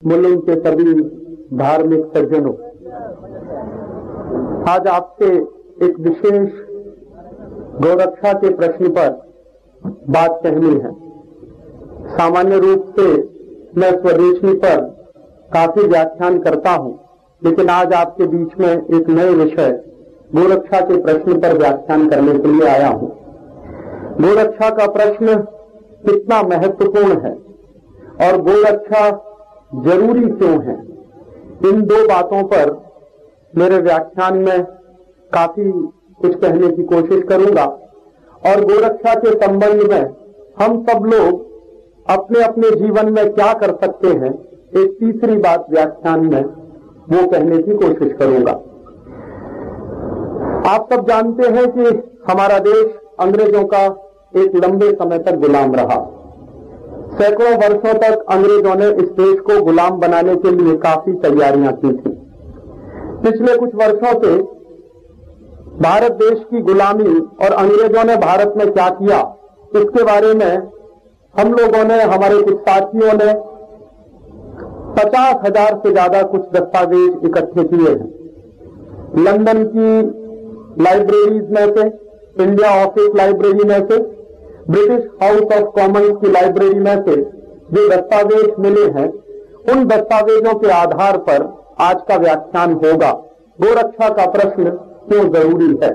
मुल्क के सभी धार्मिक सज्जनों, आज आपसे एक विशेष गौरक्षा के प्रश्न पर बात कहनी है। सामान्य रूप से मैं स्वदेशी पर काफी व्याख्यान करता हूं, लेकिन आज आपके बीच में एक नए विषय गोरक्षा के प्रश्न पर व्याख्यान करने के लिए आया हूं। गोरक्षा का प्रश्न कितना महत्वपूर्ण है और गोरक्षा जरूरी क्यों है, इन दो बातों पर मेरे व्याख्यान में काफी कुछ कहने की कोशिश करूंगा। और गोरक्षा के संबंध में हम सब लोग अपने अपने जीवन में क्या कर सकते हैं, एक तीसरी बात व्याख्यान में वो कहने की कोशिश करूंगा। आप सब जानते हैं कि हमारा देश अंग्रेजों का एक लंबे समय तक गुलाम रहा। सैकड़ों वर्षों तक अंग्रेजों ने इस देश को गुलाम बनाने के लिए काफी तैयारियां की थी। पिछले कुछ वर्षों से भारत देश की गुलामी और अंग्रेजों ने भारत में क्या किया, इसके बारे में हम लोगों ने, हमारे कुछ साथियों ने 50,000 से ज्यादा कुछ दस्तावेज इकट्ठे किए हैं। लंदन की लाइब्रेरीज में से, इंडिया ऑफिस लाइब्रेरी में से, ब्रिटिश हाउस ऑफ कॉमन्स की लाइब्रेरी में से जो दस्तावेज मिले हैं, उन दस्तावेजों के आधार पर आज का व्याख्यान होगा। गोरक्षा का प्रश्न क्यों जरूरी है।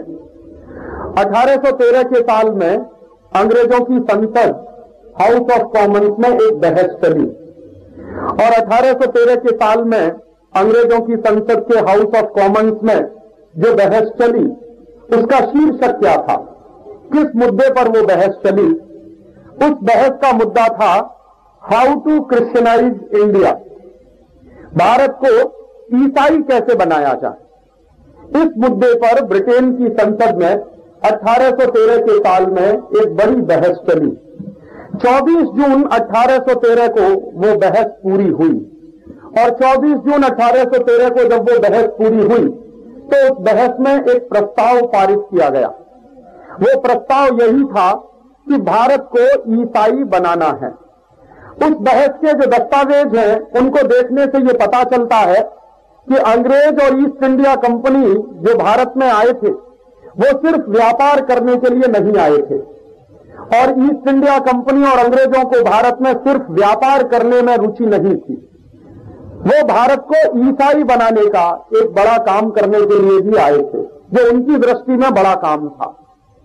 1813 के साल में अंग्रेजों की संसद हाउस ऑफ कॉमन्स में एक बहस चली और 1813 के साल में अंग्रेजों की संसद के हाउस ऑफ कॉमन्स में जो बहस चली, उसका शीर्षक क्या था, किस मुद्दे पर वो बहस चली। उस बहस का मुद्दा था how to Christianize India, Bharat को ईसाई कैसे बनाया जाए। इस मुद्दे पर ब्रिटेन की संसद में 1813 के साल में एक बड़ी बहस चली। 24 जून 1813 को वो बहस पूरी हुई और 24 जून 1813 को जब वो बहस पूरी हुई तो उस बहस में एक प्रस्ताव पारित किया गया। वो प्रस्ताव यही था कि भारत को ईसाई बनाना है। उस बहस के जो दस्तावेज हैं, उनको देखने से ये पता चलता है कि अंग्रेज और ईस्ट इंडिया कंपनी जो भारत में आए थे, वो सिर्फ व्यापार करने के लिए नहीं आए थे और ईस्ट इंडिया कंपनी और अंग्रेजों को भारत में सिर्फ व्यापार करने में रुचि नहीं थी। वो भारत को ईसाई बनाने का एक बड़ा काम करने के लिए भी आए थे, जो उनकी दृष्टि में बड़ा काम था।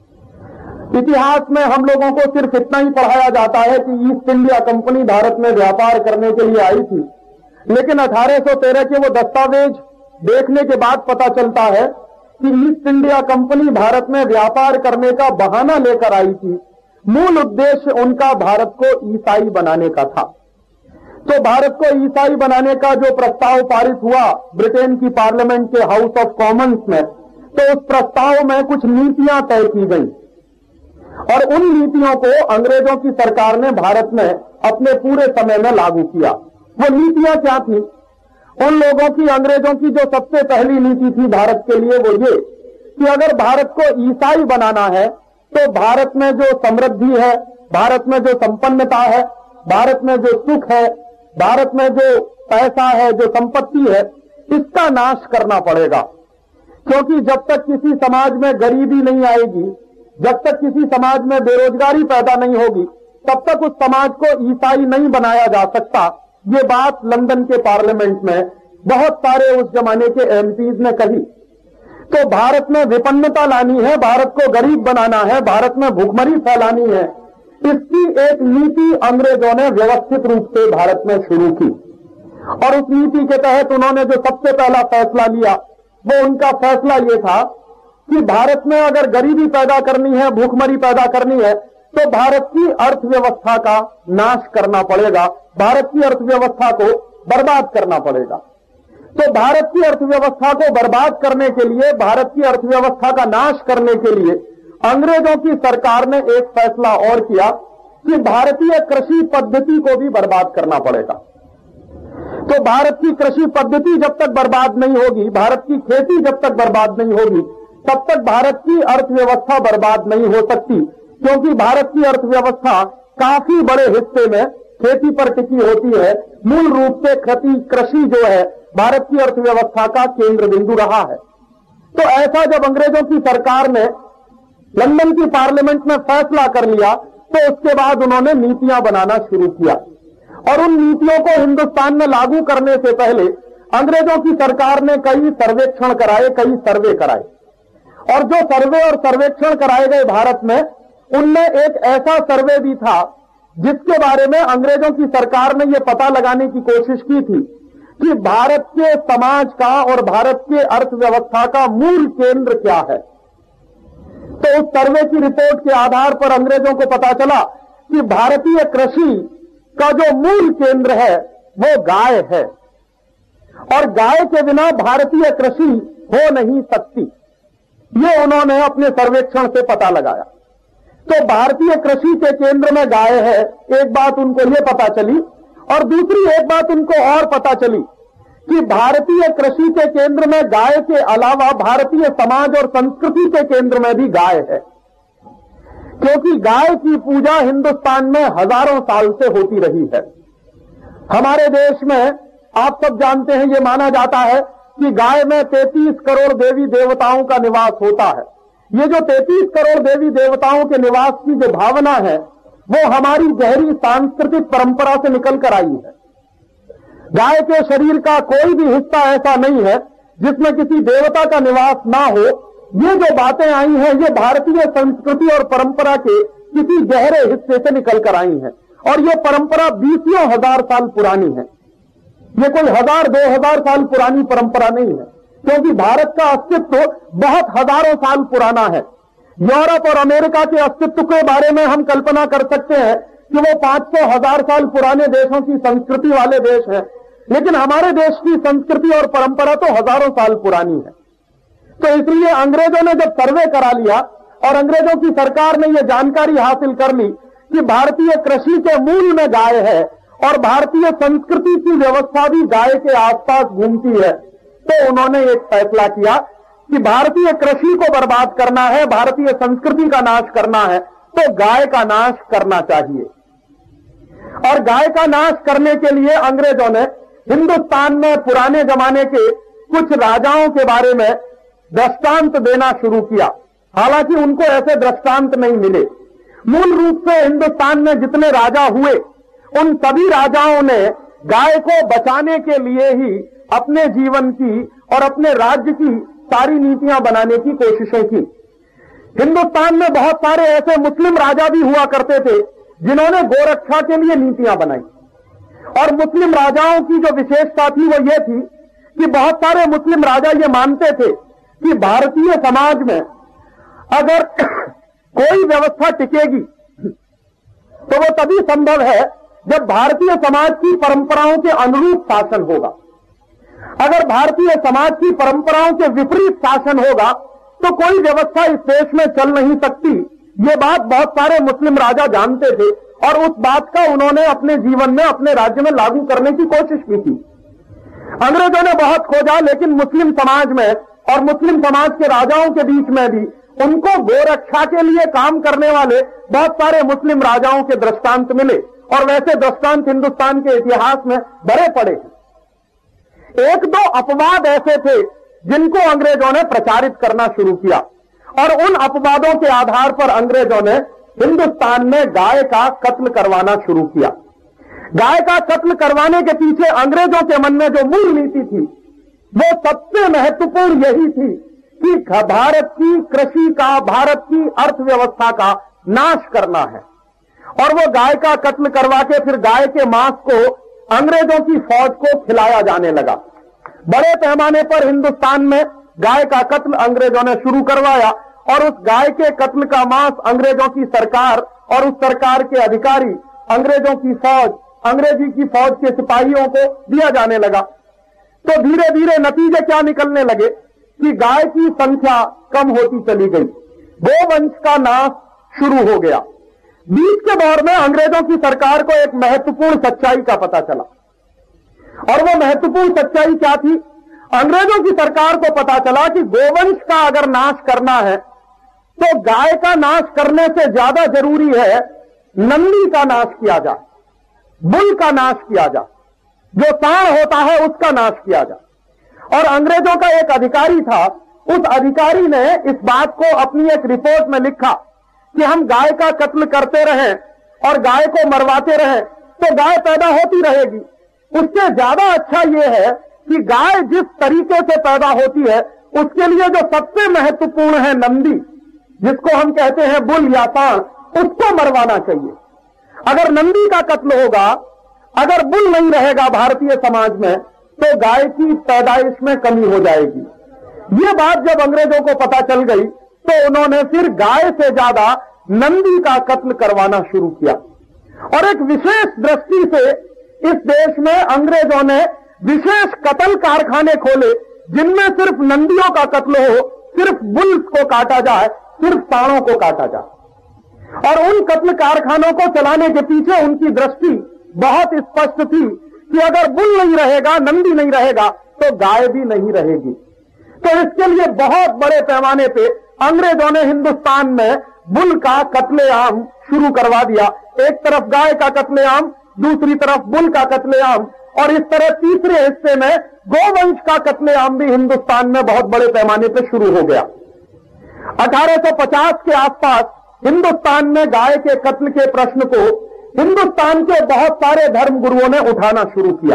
इतिहास में हम लोगों को सिर्फ इतना ही पढ़ाया जाता है कि ईस्ट इंडिया कंपनी भारत में व्यापार करने के लिए आई थी, लेकिन 1813 के वो दस्तावेज देखने के बाद पता चलता है कि ईस्ट इंडिया कंपनी भारत में व्यापार करने का बहाना लेकर आई थी। मूल उद्देश्य उनका भारत को ईसाई बनाने का था। तो भारत को ईसाई बनाने का जो प्रस्ताव पारित हुआ ब्रिटेन की पार्लियामेंट के हाउस ऑफ कॉमन्स में, तो उस प्रस्ताव में कुछ नीतियां तय की गई और उन नीतियों को अंग्रेजों की सरकार ने भारत में अपने पूरे समय में लागू किया। वो नीतियां क्या थी? उन लोगों की, अंग्रेजों की जो सबसे पहली नीति थी भारत के लिए, वो ये कि अगर भारत को ईसाई बनाना है तो भारत में जो समृद्धि है, भारत में जो संपन्नता है, भारत में जो सुख है, भारत में जो पैसा है, जो संपत्ति है, इसका नाश करना पड़ेगा। क्योंकि जब तक किसी समाज में गरीबी नहीं आएगी, जब तक किसी समाज में बेरोजगारी पैदा नहीं होगी, तब तक उस समाज को ईसाई नहीं बनाया जा सकता। ये बात लंदन के पार्लियामेंट में बहुत सारे उस जमाने के एमपीज ने कही। तो भारत में विपन्नता लानी है, भारत को गरीब बनाना है, भारत में भूखमरी फैलानी है, इसकी एक नीति अंग्रेजों ने व्यवस्थित रूप से भारत में शुरू की। और उस नीति के तहत उन्होंने जो सबसे पहला फैसला लिया, वो उनका फैसला ये था कि भारत में अगर गरीबी पैदा करनी है, भूखमरी पैदा करनी है, तो भारत की अर्थव्यवस्था का नाश करना पड़ेगा, भारत की अर्थव्यवस्था को बर्बाद करना पड़ेगा। तो भारत की अर्थव्यवस्था को बर्बाद करने के लिए, भारत की अर्थव्यवस्था का नाश करने के लिए अंग्रेजों की सरकार ने एक फैसला और किया कि भारतीय कृषि पद्धति को भी बर्बाद करना पड़ेगा। तो भारत की कृषि पद्धति जब तक बर्बाद नहीं होगी, भारत की खेती जब तक बर्बाद नहीं होगी, तब तक भारत की अर्थव्यवस्था बर्बाद नहीं हो सकती, क्योंकि भारत की अर्थव्यवस्था काफी बड़े हिस्से में खेती पर टिकी होती है। मूल रूप से कृषि जो है भारत की अर्थव्यवस्था का केंद्र बिंदु रहा है। तो ऐसा जब अंग्रेजों की सरकार ने लंदन की पार्लियामेंट में फैसला कर लिया तो उसके बाद उन्होंने नीतियां बनाना शुरू किया और उन नीतियों को हिंदुस्तान में लागू करने से पहले अंग्रेजों की सरकार ने कई सर्वेक्षण कराए, कई सर्वे कराए और जो सर्वे और सर्वेक्षण कराए गए भारत में, उनमें एक ऐसा सर्वे भी था जिसके बारे में अंग्रेजों की सरकार ने यह पता लगाने की कोशिश की थी कि भारत के समाज का और भारत के अर्थव्यवस्था का मूल केंद्र क्या है। तो उस सर्वे की रिपोर्ट के आधार पर अंग्रेजों को पता चला कि भारतीय कृषि का जो मूल केंद्र है वो गाय है और गाय के बिना भारतीय कृषि हो नहीं सकती। ये उन्होंने अपने सर्वेक्षण से पता लगाया। तो भारतीय कृषि के केंद्र में गाय है, एक बात उनको ये पता चली और दूसरी एक बात उनको और पता चली कि भारतीय कृषि के केंद्र में गाय के अलावा भारतीय समाज और संस्कृति के केंद्र में भी गाय है, क्योंकि गाय की पूजा हिंदुस्तान में हजारों साल से होती रही है। हमारे देश में आप सब जानते हैं, ये माना जाता है कि गाय में 33 करोड़ देवी देवताओं का निवास होता है। ये जो 33 करोड़ देवी देवताओं के निवास की जो भावना है वो हमारी गहरी सांस्कृतिक परंपरा से निकल कर आई है। गाय के शरीर का कोई भी हिस्सा ऐसा नहीं है जिसमें किसी देवता का निवास ना हो। ये जो बातें आई हैं ये भारतीय संस्कृति और परंपरा के किसी गहरे हिस्से से निकल कर आई हैं और ये परंपरा 20 हजार साल पुरानी है। ये कोई 1000-2000 साल पुरानी परंपरा नहीं है, क्योंकि भारत का अस्तित्व बहुत हजारों साल पुराना है। यूरोप और अमेरिका के अस्तित्व के बारे में हम कल्पना कर सकते हैं कि वो 500-1000 साल पुराने देशों की संस्कृति वाले देश हैं, लेकिन हमारे देश की संस्कृति और परंपरा तो हजारों साल पुरानी है। तो इसलिए अंग्रेजों ने जब सर्वे करा लिया और अंग्रेजों की सरकार ने यह जानकारी हासिल कर ली कि भारतीय कृषि के मूल में गाय है और भारतीय संस्कृति की व्यवस्था भी गाय के आसपास घूमती है, तो उन्होंने एक फैसला किया कि भारतीय कृषि को बर्बाद करना है, भारतीय संस्कृति का नाश करना है, तो गाय का नाश करना चाहिए। और गाय का नाश करने के लिए अंग्रेजों ने हिंदुस्तान में पुराने जमाने के कुछ राजाओं के बारे में दृष्टांत देना शुरू किया। हालांकि उनको ऐसे दृष्टांत नहीं मिले। मूल रूप से हिंदुस्तान में जितने राजा हुए उन सभी राजाओं ने गाय को बचाने के लिए ही अपने जीवन की और अपने राज्य की सारी नीतियां बनाने की कोशिशें की। हिंदुस्तान में बहुत सारे ऐसे मुस्लिम राजा भी हुआ करते थे जिन्होंने गोरक्षा के लिए नीतियां बनाई। और मुस्लिम राजाओं की जो विशेषता थी वो ये थी कि बहुत सारे मुस्लिम राजा ये मानते थे कि भारतीय समाज में अगर कोई व्यवस्था टिकेगी तो वो तभी संभव है जब भारतीय समाज की परंपराओं के अनुरूप शासन होगा। अगर भारतीय समाज की परंपराओं के विपरीत शासन होगा तो कोई व्यवस्था इस देश में चल नहीं सकती। ये बात बहुत सारे मुस्लिम राजा जानते थे और उस बात का उन्होंने अपने जीवन में, अपने राज्य में लागू करने की कोशिश की थी। अंग्रेजों ने बहुत खोजा, लेकिन मुस्लिम समाज में और मुस्लिम समाज के राजाओं के बीच में भी उनको गोरक्षा के लिए काम करने वाले बहुत सारे मुस्लिम राजाओं के दृष्टांत मिले और वैसे दृष्टांत हिंदुस्तान के इतिहास में भरे पड़े हैं। एक दो अपवाद ऐसे थे जिनको अंग्रेजों ने प्रचारित करना शुरू किया और उन अपवादों के आधार पर अंग्रेजों ने हिंदुस्तान में गाय का कत्ल करवाना शुरू किया। गाय का कत्ल करवाने के पीछे अंग्रेजों के मन में जो मूल नीति थी वो सबसे महत्वपूर्ण यही थी कि भारत की कृषि का, भारत की अर्थव्यवस्था का नाश करना है। और वो गाय का कत्ल करवा के फिर गाय के मांस को अंग्रेजों की फौज को खिलाया जाने लगा। बड़े पैमाने पर हिंदुस्तान में गाय का कत्ल अंग्रेजों ने शुरू करवाया और उस गाय के कत्ल का मांस अंग्रेजों की सरकार और उस सरकार के अधिकारी, अंग्रेजों की फौज, अंग्रेजी की फौज के सिपाहियों को दिया जाने लगा। तो धीरे धीरे नतीजे क्या निकलने लगे कि गाय की संख्या कम होती चली गई, गोवंश का नाश शुरू हो गया। बीच के दौर में अंग्रेजों की सरकार को एक महत्वपूर्ण सच्चाई का पता चला और वो महत्वपूर्ण सच्चाई क्या थी? अंग्रेजों की सरकार को पता चला कि गोवंश का अगर नाश करना है तो गाय का नाश करने से ज्यादा जरूरी है नंदी का नाश किया जाए। बुल का नाश किया जाए, जो सांड होता है उसका नाश किया जाए। और अंग्रेजों का एक अधिकारी था, उस अधिकारी ने इस बात को अपनी एक रिपोर्ट में लिखा कि हम गाय का कत्ल करते रहें और गाय को मरवाते रहें तो गाय पैदा होती रहेगी। उससे ज्यादा अच्छा यह है कि गाय जिस तरीके से पैदा होती है उसके लिए जो सबसे महत्वपूर्ण है नंदी, जिसको हम कहते हैं बुल या सांड, उसको मरवाना चाहिए। अगर नंदी का कत्ल होगा, अगर बुल नहीं रहेगा भारतीय समाज में, तो गाय की पैदाइश में कमी हो जाएगी। यह बात जब अंग्रेजों को पता चल गई तो उन्होंने फिर गाय से ज्यादा नंदी का कत्ल करवाना शुरू किया। और एक विशेष दृष्टि से इस देश में अंग्रेजों ने विशेष कत्ल कारखाने खोले, जिनमें सिर्फ नंदियों का कत्ल हो, सिर्फ बुल्स को काटा जाए, सिर्फ सांडों को काटा जाए। और उन कत्ल कारखानों को चलाने के पीछे उनकी दृष्टि बहुत स्पष्ट थी कि अगर बुल नहीं रहेगा, नंदी नहीं रहेगा, तो गाय भी नहीं रहेगी। तो इसके लिए बहुत बड़े पैमाने पे अंग्रेजों ने हिंदुस्तान में बुल का कत्लेआम शुरू करवा दिया। एक तरफ गाय का कत्लेआम, दूसरी तरफ बुल का कत्लेआम, और इस तरह तीसरे हिस्से में गोवंश का कत्लेआम भी हिंदुस्तान में बहुत बड़े पैमाने पर शुरू हो गया। 1850 के आसपास हिंदुस्तान में गाय के कत्ल के प्रश्न को हिंदुस्तान के बहुत सारे धर्म गुरुओं ने उठाना शुरू किया।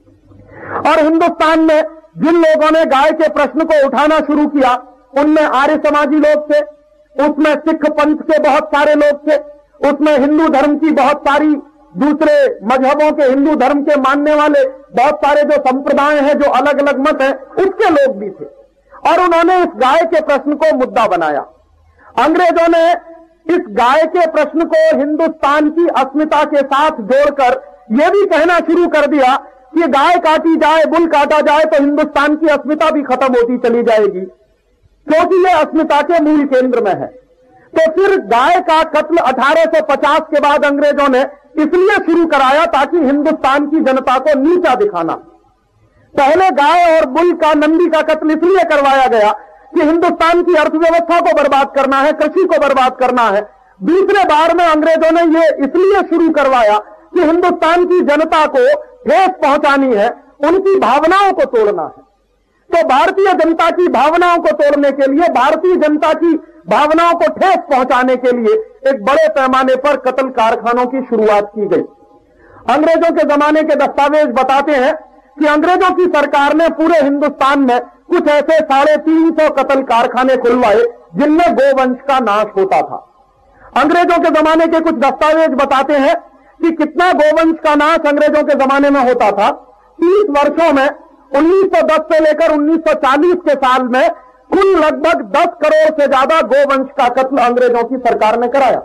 और हिंदुस्तान में जिन लोगों ने गाय के प्रश्न को उठाना शुरू किया, उनमें आर्य समाजी लोग थे, उसमें सिख पंथ के बहुत सारे लोग थे, उसमें हिंदू धर्म की बहुत सारी दूसरे मजहबों के, हिंदू धर्म के मानने वाले बहुत सारे जो संप्रदाय हैं, जो अलग अलग मत हैं, उसके लोग भी थे। और उन्होंने इस गाय के प्रश्न को मुद्दा बनाया। अंग्रेजों ने इस गाय के प्रश्न को हिंदुस्तान की अस्मिता के साथ जोड़कर यह भी कहना शुरू कर दिया कि गाय काटी जाए, बुल काटा जाए तो हिंदुस्तान की अस्मिता भी खत्म होती चली जाएगी, क्योंकि यह अस्मिता के मूल केंद्र में है। तो फिर गाय का कत्ल 1850 के बाद अंग्रेजों ने इसलिए शुरू कराया ताकि हिंदुस्तान की जनता को नीचा दिखाना। पहले गाय और बुल का, नंदी का कत्ल इसलिए करवाया गया कि हिंदुस्तान की अर्थव्यवस्था को बर्बाद करना है, कृषि को बर्बाद करना है। दूसरे बार में अंग्रेजों ने यह इसलिए शुरू करवाया कि हिंदुस्तान की जनता को ठेस पहुंचानी है, उनकी भावनाओं को तोड़ना है। तो भारतीय जनता की भावनाओं को तोड़ने के लिए, भारतीय जनता की भावनाओं को ठेस पहुंचाने के लिए एक बड़े पैमाने पर कत्ल कारखानों की शुरुआत की गई। अंग्रेजों के जमाने के दस्तावेज बताते हैं कि अंग्रेजों की सरकार ने पूरे हिंदुस्तान में कुछ ऐसे 350 कत्ल कारखाने खुलवाए जिनमें गोवंश का नाश होता था। अंग्रेजों के जमाने के कुछ दस्तावेज बताते हैं कि कितना गोवंश का नाश अंग्रेजों के जमाने में होता था। 30 वर्षों में 1910 से लेकर 1940 के साल में कुल लगभग 10 करोड़ से ज्यादा गोवंश का कत्ल अंग्रेजों की सरकार ने कराया।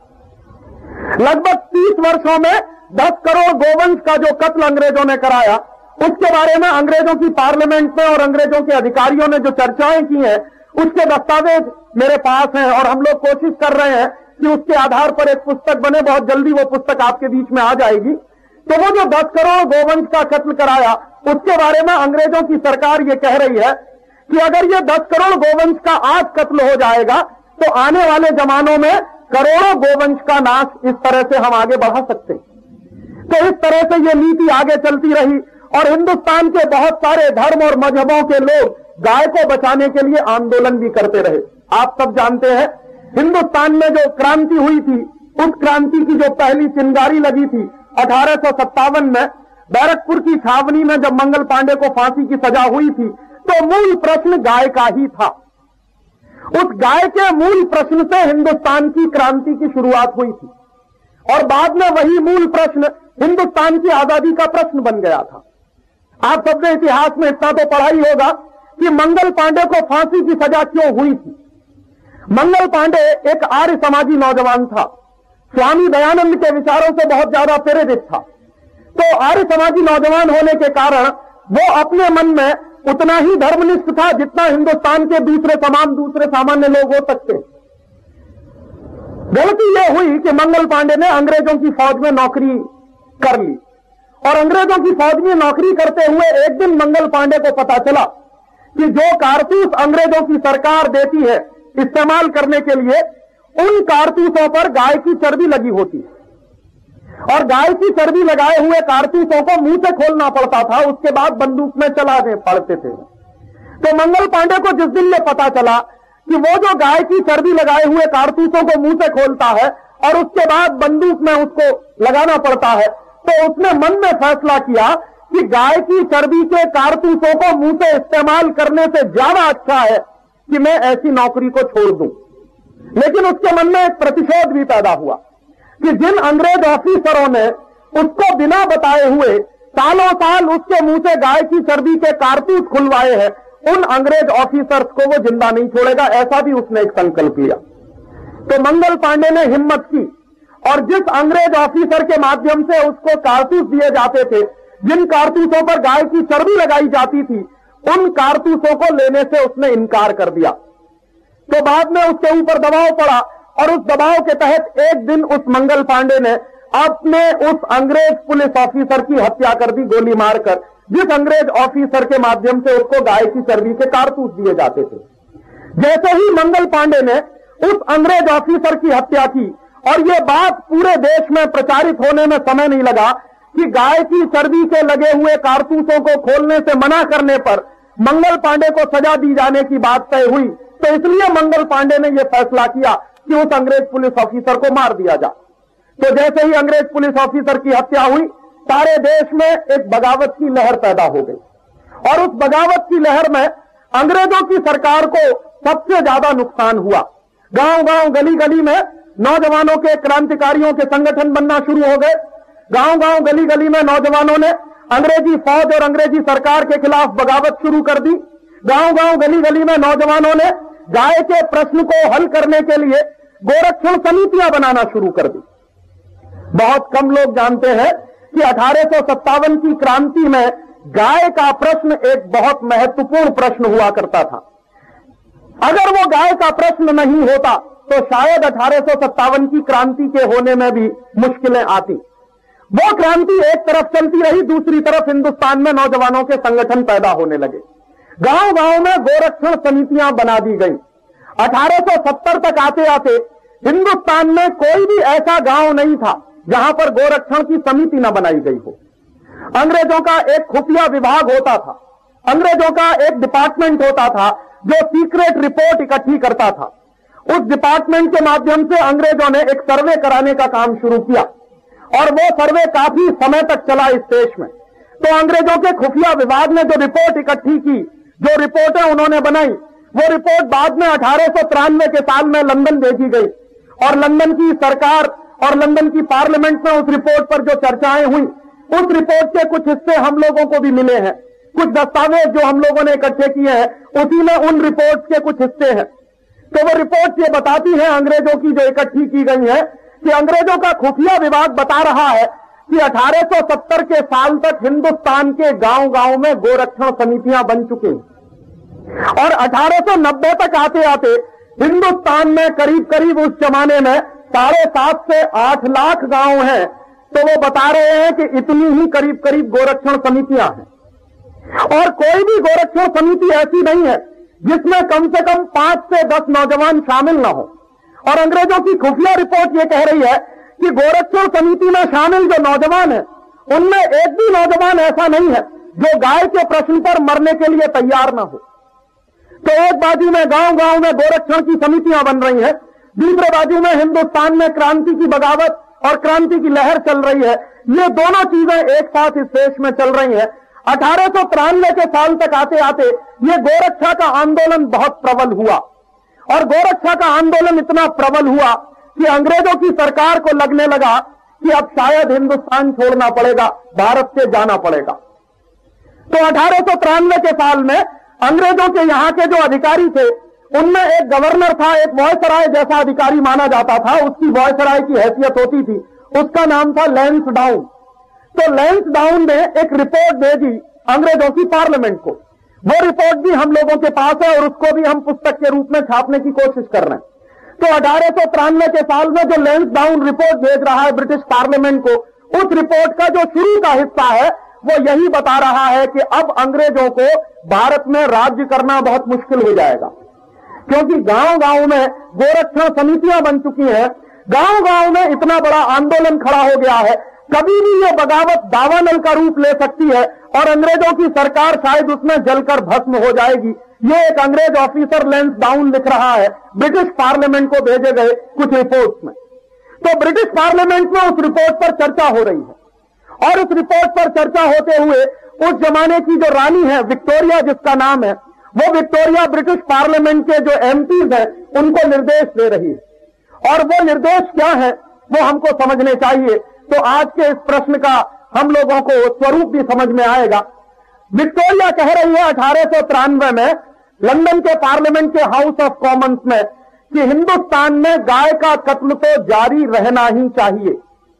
लगभग 30 वर्षों में 10 करोड़ गोवंश का जो कत्ल अंग्रेजों ने कराया, उसके बारे में अंग्रेजों की पार्लियामेंट में और अंग्रेजों के अधिकारियों ने जो चर्चाएं की हैं, उसके दस्तावेज मेरे पास हैं और हम लोग कोशिश कर रहे हैं कि उसके आधार पर एक पुस्तक बने। बहुत जल्दी वो पुस्तक आपके बीच में आ जाएगी। तो वो जो 10 करोड़ गोवंश का कत्ल कराया, उसके बारे में अंग्रेजों की सरकार ये कह रही है कि अगर ये 10 करोड़ गोवंश का आज कत्ल हो जाएगा तो आने वाले जमानों में करोड़ों गोवंश का नाश इस तरह से हम आगे बढ़ा सकते हैं। तो इस तरह से ये नीति आगे चलती रही और हिंदुस्तान के बहुत सारे धर्म और मजहबों के लोग गाय को बचाने के लिए आंदोलन भी करते रहे। आप सब जानते हैं हिंदुस्तान में जो क्रांति हुई थी, उस क्रांति की जो पहली चिंगारी लगी थी 1857 में बैरकपुर की छावनी में, जब मंगल पांडे को फांसी की सजा हुई थी, तो मूल प्रश्न गाय का ही था। उस गाय के मूल प्रश्न से हिंदुस्तान की क्रांति की शुरुआत हुई थी और बाद में वही मूल प्रश्न हिंदुस्तान की आजादी का प्रश्न बन गया था। आप सबने इतिहास में इतना तो पढ़ा ही होगा कि मंगल पांडे को फांसी की सजा क्यों हुई थी। मंगल पांडे एक आर्य समाजी नौजवान था, स्वामी दयानंद के विचारों से बहुत ज्यादा प्रेरित था। तो आर्य समाजी नौजवान होने के कारण वो अपने मन में उतना ही धर्मनिष्ठ था जितना हिंदुस्तान के दूसरे सामान्य लोग हो सकते। गलती यह हुई कि मंगल पांडे ने अंग्रेजों की फौज में नौकरी कर ली और अंग्रेजों की फौज में नौकरी करते हुए एक दिन मंगल पांडे को पता चला कि जो कारतूस अंग्रेजों की सरकार देती है इस्तेमाल करने के लिए, उन कारतूसों पर गाय की चर्बी लगी होती है। और गाय की चर्बी लगाए हुए कारतूसों को मुंह से खोलना पड़ता था, उसके बाद बंदूक में चलाने पड़ते थे। तो मंगल पांडे को जिस दिन ये पता चला कि वो जो गाय की चर्बी लगाए हुए कारतूसों को मुंह से खोलता है और उसके बाद बंदूक में उसको लगाना पड़ता है, तो उसने मन में फैसला किया कि गाय की चर्बी के कारतूसों को मुंह से इस्तेमाल करने से ज्यादा अच्छा है कि मैं ऐसी नौकरी को छोड़ दूं। लेकिन उसके मन में एक प्रतिशोध भी पैदा हुआ कि जिन अंग्रेज ऑफिसरों ने उसको बिना बताए हुए सालों साल उसके मुंह से गाय की चर्बी के कारतूस खुलवाए हैं, उन अंग्रेज ऑफिसर्स को वो जिंदा नहीं छोड़ेगा। ऐसा भी उसने एक संकल्प लिया। तो मंगल पांडे ने हिम्मत की और जिस अंग्रेज ऑफिसर के माध्यम से उसको कारतूस दिए जाते थे, जिन कारतूसों पर गाय की चर्बी लगाई जाती थी, उन कारतूसों को लेने से उसने इनकार कर दिया। तो बाद में उसके ऊपर दबाव पड़ा और उस दबाव के तहत एक दिन उस मंगल पांडे ने अपने उस अंग्रेज पुलिस ऑफिसर की हत्या कर दी, गोली मारकर, जिस अंग्रेज ऑफिसर के माध्यम से उसको गाय की चर्बी के कारतूस दिए जाते थे। जैसे ही मंगल पांडे ने उस अंग्रेज ऑफिसर की हत्या की और यह बात पूरे देश में प्रचारित होने में समय नहीं लगा कि गाय की चर्बी के लगे हुए कारतूसों को खोलने से मना करने पर मंगल पांडे को सजा दी जाने की बात तय हुई, तो इसलिए मंगल पांडे ने यह फैसला किया कि उस अंग्रेज पुलिस ऑफिसर को मार दिया जाए। तो जैसे ही अंग्रेज पुलिस ऑफिसर की हत्या हुई, सारे देश में एक बगावत की लहर पैदा हो गई और उस बगावत की लहर में अंग्रेजों की सरकार को सबसे ज्यादा नुकसान हुआ। गांव गांव गली गली में नौजवानों के, क्रांतिकारियों के संगठन बनना शुरू हो गए। गांव गांव गली गली में नौजवानों ने अंग्रेजी फौज और अंग्रेजी सरकार के खिलाफ बगावत शुरू कर दी। गांव गांव गली गली में नौजवानों ने गाय के प्रश्न को हल करने के लिए गोरक्षण समितियां बनाना शुरू कर दी। बहुत कम लोग जानते हैं कि 1857 की क्रांति में गाय का प्रश्न एक बहुत महत्वपूर्ण प्रश्न हुआ करता था। अगर वो गाय का प्रश्न नहीं होता तो शायद 1857 की क्रांति के होने में भी मुश्किलें आती। वो क्रांति एक तरफ चलती रही, दूसरी तरफ हिंदुस्तान में नौजवानों के संगठन पैदा होने लगे। गांव गांव में गोरक्षण समितियां बना दी गई। 1870 तक आते आते हिंदुस्तान में कोई भी ऐसा गांव नहीं था जहां पर गोरक्षण की समिति न बनाई गई हो। अंग्रेजों का एक खुफिया विभाग होता था, अंग्रेजों का एक डिपार्टमेंट होता था जो सीक्रेट रिपोर्ट इकट्ठी करता था। उस डिपार्टमेंट के माध्यम से अंग्रेजों ने एक सर्वे कराने का काम शुरू किया और वो सर्वे काफी समय तक चला इस देश में। तो अंग्रेजों के खुफिया विभाग ने जो रिपोर्ट इकट्ठी की, जो रिपोर्टें उन्होंने बनाई, वो रिपोर्ट बाद में 1893 के साल में लंदन भेजी गई और लंदन की सरकार और लंदन की पार्लियामेंट में उस रिपोर्ट पर जो चर्चाएं हुई, उस रिपोर्ट के कुछ हिस्से हम लोगों को भी मिले हैं। कुछ दस्तावेज जो हम लोगों ने इकट्ठे किए हैं, उसी में उन रिपोर्ट के कुछ हिस्से हैं। तो वो रिपोर्ट ये बताती है, अंग्रेजों की जो इकट्ठी की गई है, कि अंग्रेजों का खुफिया विभाग बता रहा है कि 1870 के साल तक हिंदुस्तान के गांव गांव में गोरक्षण समितियां बन चुकी और 1890 तक आते आते हिंदुस्तान में करीब करीब उस जमाने में 7.5 से 8 लाख गांव हैं। तो वो बता रहे हैं कि इतनी ही करीब करीब गोरक्षण समितियां हैं और कोई भी गोरक्षण समिति ऐसी नहीं है जिसमें कम से कम 5 से 10 नौजवान शामिल न हो। और अंग्रेजों की खुफिया रिपोर्ट ये कह रही है कि गोरक्षण समिति में शामिल जो नौजवान है, उनमें एक भी नौजवान ऐसा नहीं है जो गाय के प्रश्न पर मरने के लिए तैयार न हो। तो एक बाजू में गांव गांव में गोरक्षण की समितियां बन रही हैं, दूसरे बाजू में हिंदुस्तान में क्रांति की बगावत और क्रांति की लहर चल रही है। ये दोनों चीजें एक साथ इस देश में चल रही हैं। 1893 के साल तक आते आते ये गोरक्षा का आंदोलन बहुत प्रबल हुआ और गोरक्षा का आंदोलन इतना प्रबल हुआ कि अंग्रेजों की सरकार को लगने लगा कि अब शायद हिंदुस्तान छोड़ना पड़ेगा, भारत से जाना पड़ेगा। तो 1893 के साल में अंग्रेजों के यहां के जो अधिकारी थे, उनमें एक गवर्नर था, एक वॉयसराय जैसा अधिकारी माना जाता था, उसकी वॉयसराय की हैसियत होती थी, उसका नाम था लैंसडाउन। तो लैंसडाउन ने एक रिपोर्ट भेजी अंग्रेजों की पार्लियामेंट को। वो रिपोर्ट भी हम लोगों के पास है और उसको भी हम पुस्तक के रूप में छापने की कोशिश कर रहे हैं। तो 1893 के साल में जो लैंसडाउन रिपोर्ट भेज रहा है ब्रिटिश पार्लियामेंट को, उस रिपोर्ट का जो शुरू का हिस्सा है वो यही बता रहा है कि अब अंग्रेजों को भारत में राज्य करना बहुत मुश्किल हो जाएगा, क्योंकि गांव गांव में गोरक्षण समितियां बन चुकी हैं, गांव गांव में इतना बड़ा आंदोलन खड़ा हो गया है। कभी भी ये बगावत दावानल का रूप ले सकती है और अंग्रेजों की सरकार शायद उसमें जलकर भस्म हो जाएगी। ये एक अंग्रेज ऑफिसर लैंसडाउन लिख रहा है ब्रिटिश पार्लियामेंट को भेजे गए कुछ रिपोर्ट्स में। तो ब्रिटिश पार्लियामेंट में उस रिपोर्ट पर चर्चा हो रही है और उस रिपोर्ट पर चर्चा होते हुए उस जमाने की जो रानी है विक्टोरिया जिसका नाम है, वो विक्टोरिया ब्रिटिश पार्लियामेंट के जो एमपीज हैं उनको निर्देश दे रही है। और वो निर्देश क्या है वो हमको समझने चाहिए। तो आज के इस प्रश्न का हम लोगों को स्वरूप भी समझ में आएगा। विक्टोरिया कह रही है 1893 में लंदन के पार्लियामेंट के हाउस ऑफ कॉमन्स में कि हिंदुस्तान में गाय का कत्ल तो जारी रहना ही चाहिए।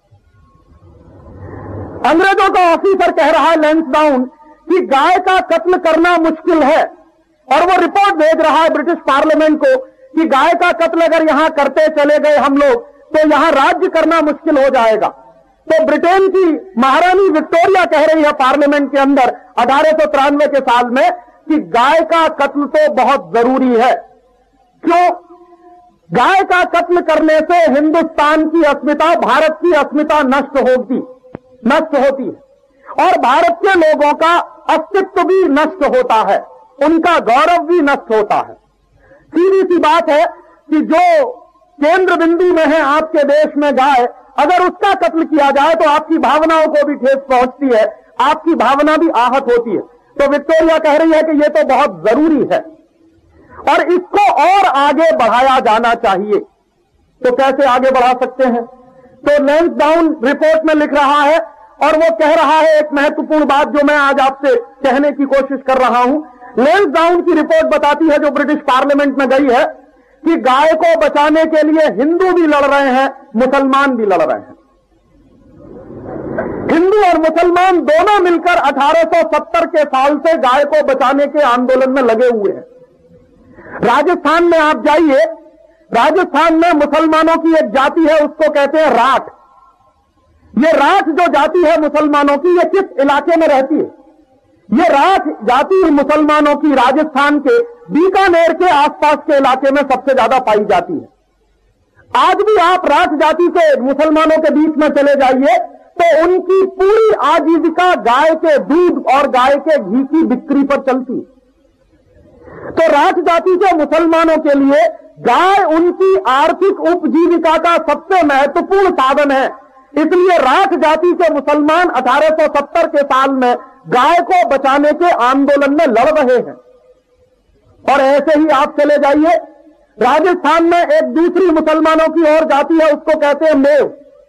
अंग्रेजों का ऑफिसर कह रहा है लैंसडाउन कि गाय का कत्ल करना मुश्किल है और वो रिपोर्ट भेज रहा है ब्रिटिश पार्लियामेंट को कि गाय का कत्ल अगर यहां करते चले गए हम लोग तो यहां राज्य करना मुश्किल हो जाएगा। तो ब्रिटेन की महारानी विक्टोरिया कह रही है पार्लियामेंट के अंदर 1893 के साल में कि गाय का कत्ल तो बहुत जरूरी है। क्यों? गाय का कत्ल करने से हिंदुस्तान की अस्मिता, भारत की अस्मिता नष्ट होती है और भारत के लोगों का अस्तित्व भी नष्ट होता है, उनका गौरव भी नष्ट होता है। सीधी सी बात है कि जो केंद्र बिंदु में है आपके देश में गाय, अगर उसका कत्ल किया जाए तो आपकी भावनाओं को भी ठेस पहुंचती है, आपकी भावना भी आहत होती है। तो विक्टोरिया कह रही है कि यह तो बहुत जरूरी है और इसको और आगे बढ़ाया जाना चाहिए। तो कैसे आगे बढ़ा सकते हैं? तो लैंसडाउन रिपोर्ट में लिख रहा है और वो कह रहा है एक महत्वपूर्ण बात जो मैं आज आपसे कहने की कोशिश कर रहा हूं। लैंसडाउन की रिपोर्ट बताती है जो ब्रिटिश पार्लियामेंट में गई है कि गाय को बचाने के लिए हिंदू भी लड़ रहे हैं, मुसलमान भी लड़ रहे हैं। हिंदू और मुसलमान दोनों मिलकर 1870 के साल से गाय को बचाने के आंदोलन में लगे हुए हैं। राजस्थान में आप जाइए, राजस्थान में मुसलमानों की एक जाति है, उसको कहते हैं राठ। ये राठ जो जाति है मुसलमानों की, ये किस इलाके में रहती है? ये राठ जाति मुसलमानों की राजस्थान के बीकानेर के आसपास के इलाके में सबसे ज्यादा पाई जाती है। आज भी आप राठ जाति के मुसलमानों के बीच में चले जाइए तो उनकी पूरी आजीविका गाय के दूध और गाय के घी की बिक्री पर चलती है। तो राठ जाति के मुसलमानों के लिए गाय उनकी आर्थिक उपजीविका का सबसे महत्वपूर्ण साधन है। इसलिए राठ जाति के मुसलमान 1870 के साल में गाय को बचाने के आंदोलन में लड़ रहे हैं। और ऐसे ही आप चले जाइए, राजस्थान में एक दूसरी मुसलमानों की और जाति है, उसको कहते हैं मेव।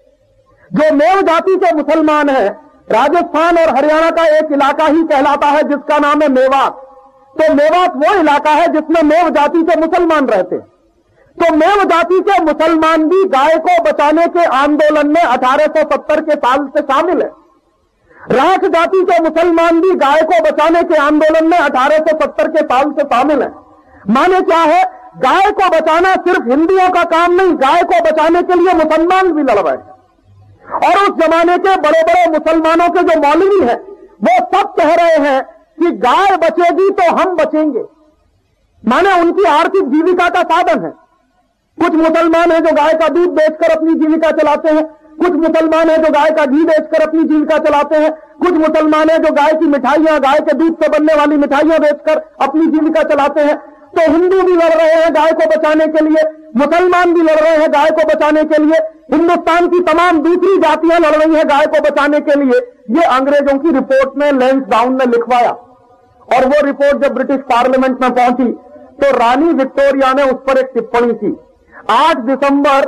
जो मेव जाति के मुसलमान हैं, राजस्थान और हरियाणा का एक इलाका ही कहलाता है जिसका नाम है मेवात। तो मेवात वो इलाका है जिसमें मेव जाति के मुसलमान रहते हैं। तो मेव जाति के मुसलमान भी गाय को बचाने के आंदोलन में 1870 के साल से शामिल है। राठ जाति के मुसलमान भी गाय को बचाने के आंदोलन में 1870 के साल से शामिल है। माने क्या है? गाय को बचाना सिर्फ हिंदुओं का काम नहीं, गाय को बचाने के लिए मुसलमान भी लड़ रहे हैं। और उस जमाने के बड़े बड़े मुसलमानों के जो मौलवी हैं वो सब कह रहे हैं कि गाय बचेगी तो हम बचेंगे। माने उनकी आर्थिक जीविका का साधन है। कुछ मुसलमान हैं जो गाय का दूध बेचकर अपनी जीविका चलाते हैं, कुछ मुसलमान हैं जो गाय का घी बेचकर अपनी जीविका चलाते हैं, कुछ मुसलमान हैं जो गाय की मिठाइयां, गाय के दूध से बनने वाली मिठाइयां बेचकर अपनी जीविका चलाते हैं। तो हिंदू भी लड़ रहे हैं गाय को बचाने के लिए, मुसलमान भी लड़ रहे हैं गाय को बचाने के लिए, हिंदुस्तान की तमाम दूसरी जातियां लड़ रही हैं गाय को बचाने के लिए। ये अंग्रेजों की रिपोर्ट में लैंसडाउन ने लिखवाया और वो रिपोर्ट जब ब्रिटिश पार्लियामेंट में पहुंची तो रानी विक्टोरिया ने उस पर एक टिप्पणी की। 8 दिसंबर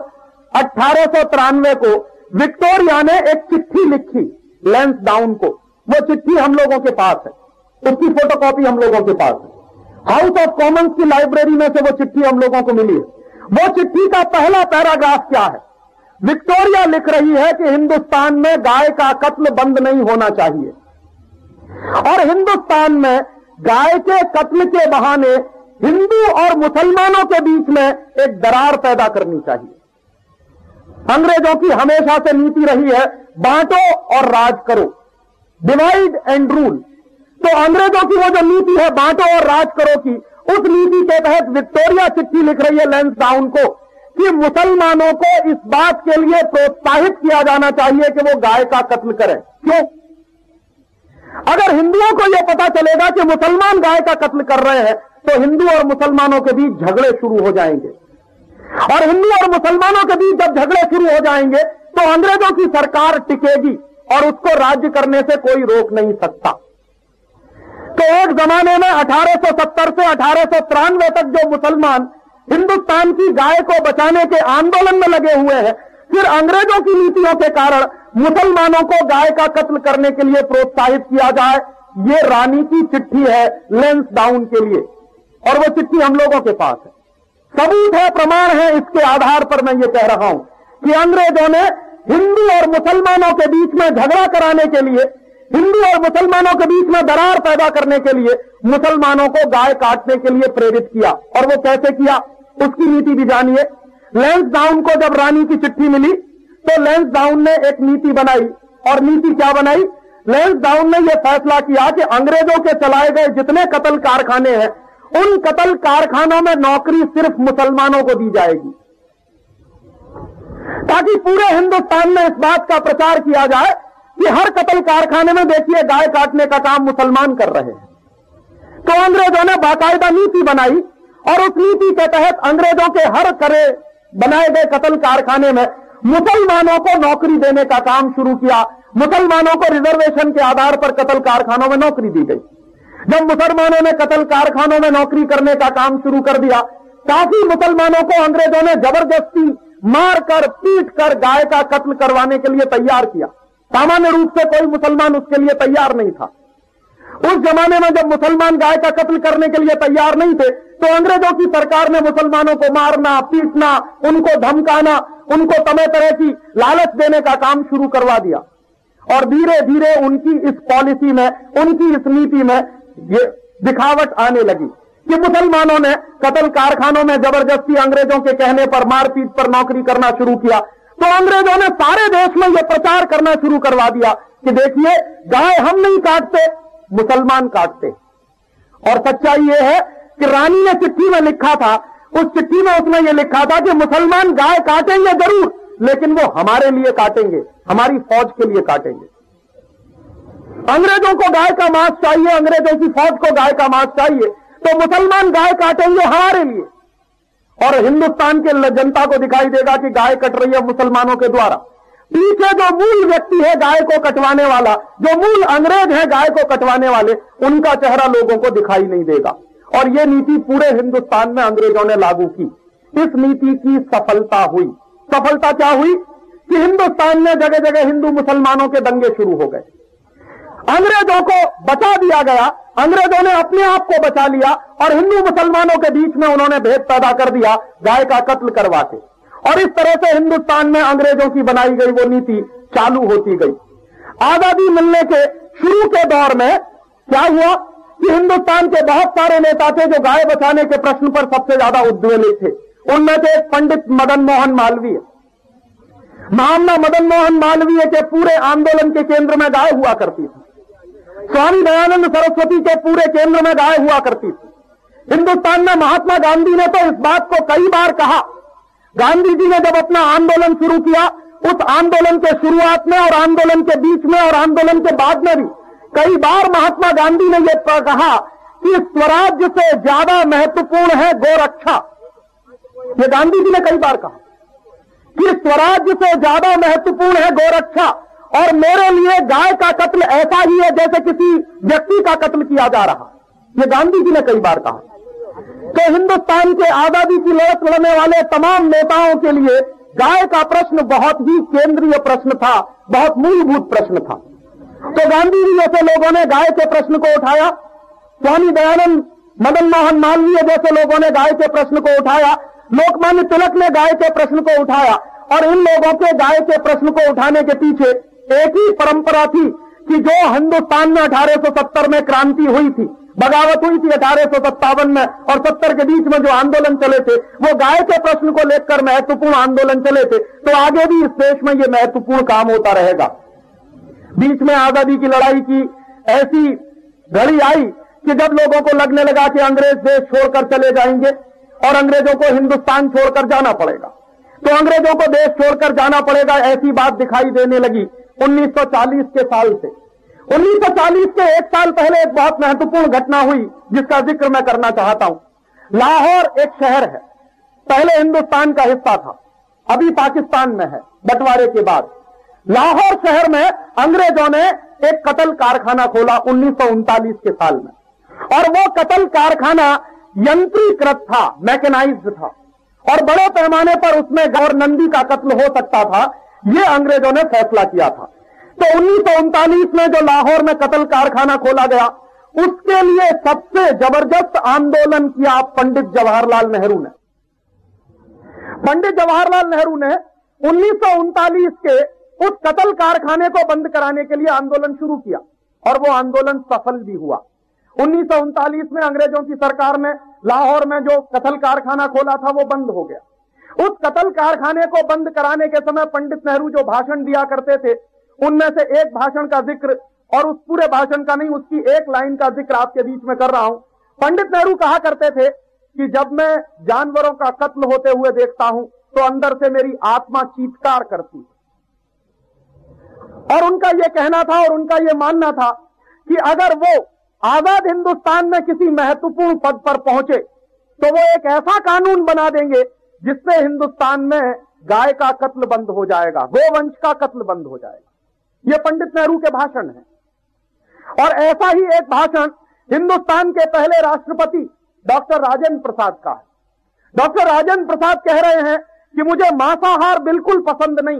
1893 को विक्टोरिया ने एक चिट्ठी लिखी लैंसडाउन को। वो चिट्ठी हम लोगों के पास है, उसकी फोटोकॉपी हम लोगों के पास है। हाउस ऑफ कॉमन्स की लाइब्रेरी में से वो चिट्ठी हम लोगों को मिली है। वो चिट्ठी का पहला पैराग्राफ क्या है? विक्टोरिया लिख रही है कि हिंदुस्तान में गाय का कत्ल बंद नहीं होना चाहिए और हिंदुस्तान में गाय के कत्ल के बहाने हिंदू और मुसलमानों के बीच में एक दरार पैदा करनी चाहिए। अंग्रेजों की हमेशा से नीति रही है बांटो और राज करो, डिवाइड एंड रूल। तो अंग्रेजों की वो जो नीति है बांटो और राज करो की, उस नीति के तहत विक्टोरिया चिट्ठी लिख रही है लैंसडाउन को कि मुसलमानों को इस बात के लिए प्रोत्साहित किया जाना चाहिए कि वो गाय का कत्ल करें। क्यों? अगर हिंदुओं को यह पता चलेगा कि मुसलमान गाय का कत्ल कर रहे हैं तो हिंदू और मुसलमानों के बीच झगड़े शुरू हो जाएंगे, और हिंदू और मुसलमानों के बीच जब झगड़े शुरू हो जाएंगे तो अंग्रेजों की सरकार टिकेगी और उसको राज्य करने से कोई रोक नहीं सकता। तो एक जमाने में 1870 से 1893 तक जो मुसलमान हिंदुस्तान की गाय को बचाने के आंदोलन में लगे हुए हैं, फिर अंग्रेजों की नीतियों के कारण मुसलमानों को गाय का कत्ल करने के लिए प्रोत्साहित किया जाए, ये रानी की चिट्ठी है लैंसडाउन के लिए, और वो चिट्ठी हम लोगों के पास है। सबूत है, प्रमाण है, इसके आधार पर मैं ये कह रहा हूं कि अंग्रेजों ने हिंदू और मुसलमानों के बीच में झगड़ा कराने के लिए, हिंदू और मुसलमानों के बीच में दरार पैदा करने के लिए मुसलमानों को गाय काटने के लिए प्रेरित किया। और वो कैसे किया, उसकी नीति भी जानिए। लैंसडाउन को जब रानी की चिट्ठी मिली तो लैंसडाउन ने एक नीति बनाई, और नीति क्या बनाई? लैंसडाउन ने यह फैसला किया कि अंग्रेजों के चलाए गए जितने कत्ल कारखाने हैं, उन कत्ल कारखानों में नौकरी सिर्फ मुसलमानों को दी जाएगी, ताकि पूरे हिंदुस्तान में इस बात का प्रचार किया जाए कि हर कत्ल कारखाने में देखिए गाय काटने का काम मुसलमान कर रहे हैं। तो अंग्रेजों ने बाकायदा नीति बनाई, और उस नीति के तहत अंग्रेजों के हर बनाए गए कत्ल कारखाने में मुसलमानों को नौकरी देने का काम शुरू किया। मुसलमानों को रिजर्वेशन के आधार पर कत्ल कारखानों में नौकरी दी गई। जब मुसलमानों ने कत्ल कारखानों में नौकरी करने का काम शुरू कर दिया, काफी मुसलमानों को अंग्रेजों ने जबरदस्ती मारकर पीट कर गाय का कत्ल करवाने के लिए तैयार किया। सामान्य रूप से कोई मुसलमान उसके लिए तैयार नहीं था। उस जमाने में जब मुसलमान गाय का कत्ल करने के लिए तैयार नहीं थे, तो अंग्रेजों की सरकार ने मुसलमानों को मारना, पीटना, उनको धमकाना, उनको तरह तरह की लालच देने का काम शुरू करवा दिया। और धीरे धीरे उनकी इस पॉलिसी में, उनकी इस नीति में ये दिखावट आने लगी कि मुसलमानों ने कत्ल कारखानों में जबरदस्ती अंग्रेजों के कहने पर मारपीट पर नौकरी करना शुरू किया। तो अंग्रेजों ने सारे देश में यह प्रचार करना शुरू करवा दिया कि देखिए, गाय हम नहीं काटते, मुसलमान काटते। और सच्चाई यह है कि रानी ने चिट्ठी में लिखा था, उस चिट्ठी में उसने ये लिखा था कि मुसलमान गाय काटेंगे जरूर, लेकिन वो हमारे लिए काटेंगे, हमारी फौज के लिए काटेंगे। अंग्रेजों को गाय का मांस चाहिए, अंग्रेजों की फौज को गाय का मांस चाहिए, तो मुसलमान गाय काटेंगे हमारे लिए। और हिंदुस्तान के जनता को दिखाई देगा कि गाय कट रही है मुसलमानों के द्वारा। पीछे जो मूल व्यक्ति है गाय को कटवाने वाला, जो मूल अंग्रेज है गाय को कटवाने वाले, उनका चेहरा लोगों को दिखाई नहीं देगा। और यह नीति पूरे हिंदुस्तान में अंग्रेजों ने लागू की। इस नीति की सफलता हुई। सफलता क्या हुई कि हिंदुस्तान में जगह जगह हिंदू मुसलमानों के दंगे शुरू हो गए। अंग्रेजों को बचा दिया गया, अंग्रेजों ने अपने आप को बचा लिया, और हिंदू मुसलमानों के बीच में उन्होंने भेद पैदा कर दिया गाय का कत्ल करवा के। और इस तरह से हिंदुस्तान में अंग्रेजों की बनाई गई वो नीति चालू होती गई। आजादी मिलने के शुरू के दौर में क्या हुआ कि हिंदुस्तान के बहुत सारे नेता थे जो गाय बचाने के प्रश्न पर सबसे ज्यादा उद्वेलित थे। उनमें से पंडित मदन मोहन मालवीय। महामना मदन मोहन मालवीय के पूरे आंदोलन के केंद्र में गाय हुआ करती थी। स्वामी दयानंद सरस्वती के पूरे केंद्र में गाय हुआ करती थी। हिंदुस्तान में महात्मा गांधी ने तो इस बात को कई बार कहा। गांधी जी ने जब अपना आंदोलन शुरू किया, उस आंदोलन के शुरुआत में और आंदोलन के बीच में और आंदोलन के बाद में भी कई बार महात्मा गांधी ने यह कहा कि स्वराज्य से ज्यादा महत्वपूर्ण है गोरक्षा। ये गांधी जी ने कई बार कहा कि स्वराज्य से ज्यादा महत्वपूर्ण है गोरक्षा, और मेरे लिए गाय का कत्ल ऐसा ही है जैसे किसी व्यक्ति का कत्ल किया जा रहा। ये गांधी जी ने कई बार कहा। तो हिंदुस्तान के आजादी की लड़त लड़ने वाले तमाम नेताओं के लिए गाय का प्रश्न बहुत ही केंद्रीय प्रश्न था, बहुत मूलभूत प्रश्न था। तो गांधी जी जैसे लोगों ने गाय के प्रश्न को उठाया, स्वामी दयानंद मदन मोहन मालवीय जैसे लोगों ने गाय के प्रश्न को उठाया, लोकमान्य तिलक ने गाय के प्रश्न को उठाया। और इन लोगों के गाय के प्रश्न को उठाने के पीछे एक ही परंपरा थी कि जो हिंदुस्तान में 1870 में क्रांति हुई थी, बगावत हुई थी 1857 में, और 70 के बीच में जो आंदोलन चले थे वो गाय के प्रश्न को लेकर महत्वपूर्ण आंदोलन चले थे। तो आगे भी इस देश में ये महत्वपूर्ण काम होता रहेगा। बीच में आजादी की लड़ाई की ऐसी घड़ी आई कि जब लोगों को लगने लगा कि अंग्रेज देश छोड़कर चले जाएंगे और अंग्रेजों को हिंदुस्तान छोड़कर जाना पड़ेगा, तो अंग्रेजों को देश छोड़कर जाना पड़ेगा, ऐसी बात दिखाई देने लगी 1940 के साल से। 1940 के एक साल पहले एक बहुत महत्वपूर्ण घटना हुई जिसका जिक्र मैं करना चाहता हूं। लाहौर एक शहर है, पहले हिंदुस्तान का हिस्सा था, अभी पाकिस्तान में है बंटवारे के बाद। लाहौर शहर में अंग्रेजों ने एक कतल कारखाना खोला 1939 के साल में, और वो कतल कारखाना यंत्रीकृत था, मैकेनाइज्ड था, और बड़े पैमाने पर उसमें गौर नंदी का कत्ल हो सकता था, ये अंग्रेजों ने फैसला किया था। तो 1939 में जो लाहौर में कतल कारखाना खोला गया, उसके लिए सबसे जबरदस्त आंदोलन किया पंडित जवाहरलाल नेहरू ने। पंडित जवाहरलाल नेहरू ने 1939 के उस कतल कारखाने को बंद कराने के लिए आंदोलन शुरू किया, और वो आंदोलन सफल भी हुआ। 1939 में अंग्रेजों की सरकार ने लाहौर में जो कतल कारखाना खोला था वो बंद हो गया। उस कतल कारखाने को बंद कराने के समय पंडित नेहरू जो भाषण दिया करते थे, उनमें से एक भाषण का जिक्र, और उस पूरे भाषण का नहीं, उसकी एक लाइन का जिक्र आपके बीच में कर रहा हूं। पंडित नेहरू कहा करते थे कि जब मैं जानवरों का कत्ल होते हुए देखता हूं तो अंदर से मेरी आत्मा चीत्कार करती। और उनका यह कहना था और उनका यह मानना था कि अगर वो आजाद हिंदुस्तान में किसी महत्वपूर्ण पद पर पहुंचे तो वो एक ऐसा कानून बना देंगे जिससे हिंदुस्तान में गाय का कत्ल बंद हो जाएगा, गोवंश का कत्ल बंद हो जाएगा। ये पंडित नेहरू के भाषण हैं। और ऐसा ही एक भाषण हिंदुस्तान के पहले राष्ट्रपति डॉक्टर राजेंद्र प्रसाद का है। डॉक्टर राजेंद्र प्रसाद कह रहे हैं कि मुझे मांसाहार बिल्कुल पसंद नहीं,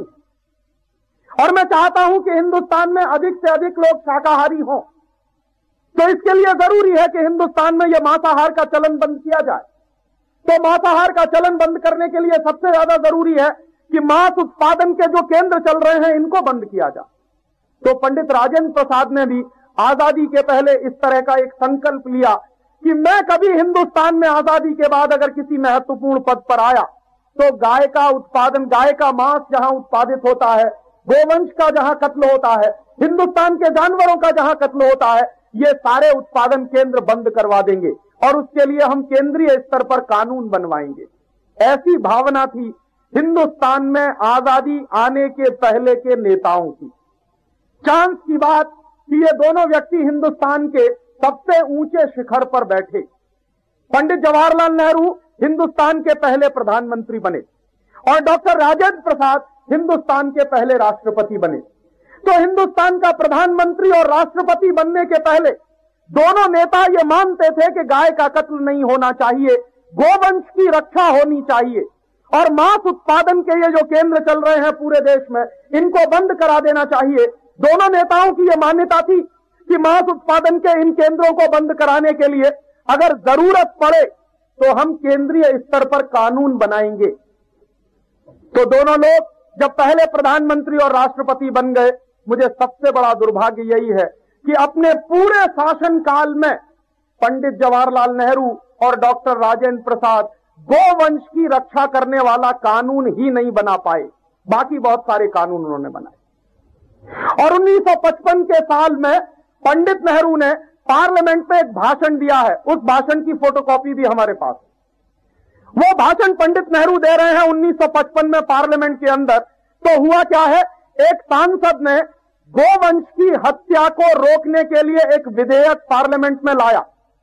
और मैं चाहता हूं कि हिंदुस्तान में अधिक से अधिक लोग शाकाहारी हों। तो इसके लिए जरूरी है कि हिंदुस्तान में यह मांसाहार का चलन बंद किया जाए। तो मांसाहार का चलन बंद करने के लिए सबसे ज्यादा जरूरी है कि मांस उत्पादन के जो केंद्र चल रहे हैं इनको बंद किया जाए। तो पंडित राजेंद्र प्रसाद ने भी आजादी के पहले इस तरह का एक संकल्प लिया कि मैं कभी हिंदुस्तान में आजादी के बाद अगर किसी महत्वपूर्ण पद पर आया तो गाय का उत्पादन, गाय का मांस जहां उत्पादित होता है, गोवंश का जहां कत्ल होता है, हिंदुस्तान के जानवरों का जहां कत्ल होता है, ये सारे उत्पादन केंद्र बंद करवा देंगे और उसके लिए हम केंद्रीय स्तर पर कानून बनवाएंगे। ऐसी भावना थी हिंदुस्तान में आजादी आने के पहले के नेताओं की। चांस की बात कि ये दोनों व्यक्ति हिंदुस्तान के सबसे ऊंचे शिखर पर बैठे। पंडित जवाहरलाल नेहरू हिंदुस्तान के पहले प्रधानमंत्री बने और डॉक्टर राजेंद्र प्रसाद हिंदुस्तान के पहले राष्ट्रपति बने। तो हिंदुस्तान का प्रधानमंत्री और राष्ट्रपति बनने के पहले दोनों नेता ये मानते थे कि गाय का कत्ल नहीं होना चाहिए, गोवंश की रक्षा होनी चाहिए, और मांस उत्पादन के ये जो केंद्र चल रहे हैं पूरे देश में, इनको बंद करा देना चाहिए। दोनों नेताओं की यह मान्यता थी कि मांस उत्पादन के इन केंद्रों को बंद कराने के लिए अगर जरूरत पड़े तो हम केंद्रीय स्तर पर कानून बनाएंगे। तो दोनों लोग जब पहले प्रधानमंत्री और राष्ट्रपति बन गए, मुझे सबसे बड़ा दुर्भाग्य यही है कि अपने पूरे शासन काल में पंडित जवाहरलाल नेहरू और डॉक्टर राजेंद्र प्रसाद गोवंश की रक्षा करने वाला कानून ही नहीं बना पाए। बाकी बहुत सारे कानून उन्होंने बनाए। और 1955 के साल में पंडित नेहरू ने पार्लियामेंट में एक भाषण दिया है, उस भाषण की फोटोकॉपी भी हमारे पास है। वो भाषण पंडित नेहरू दे रहे हैं 1955 में पार्लियामेंट के अंदर। तो हुआ क्या है, एक सांसद ने गोवंश की हत्या को रोकने के लिए एक विधेयक पार्लियामेंट में लाया।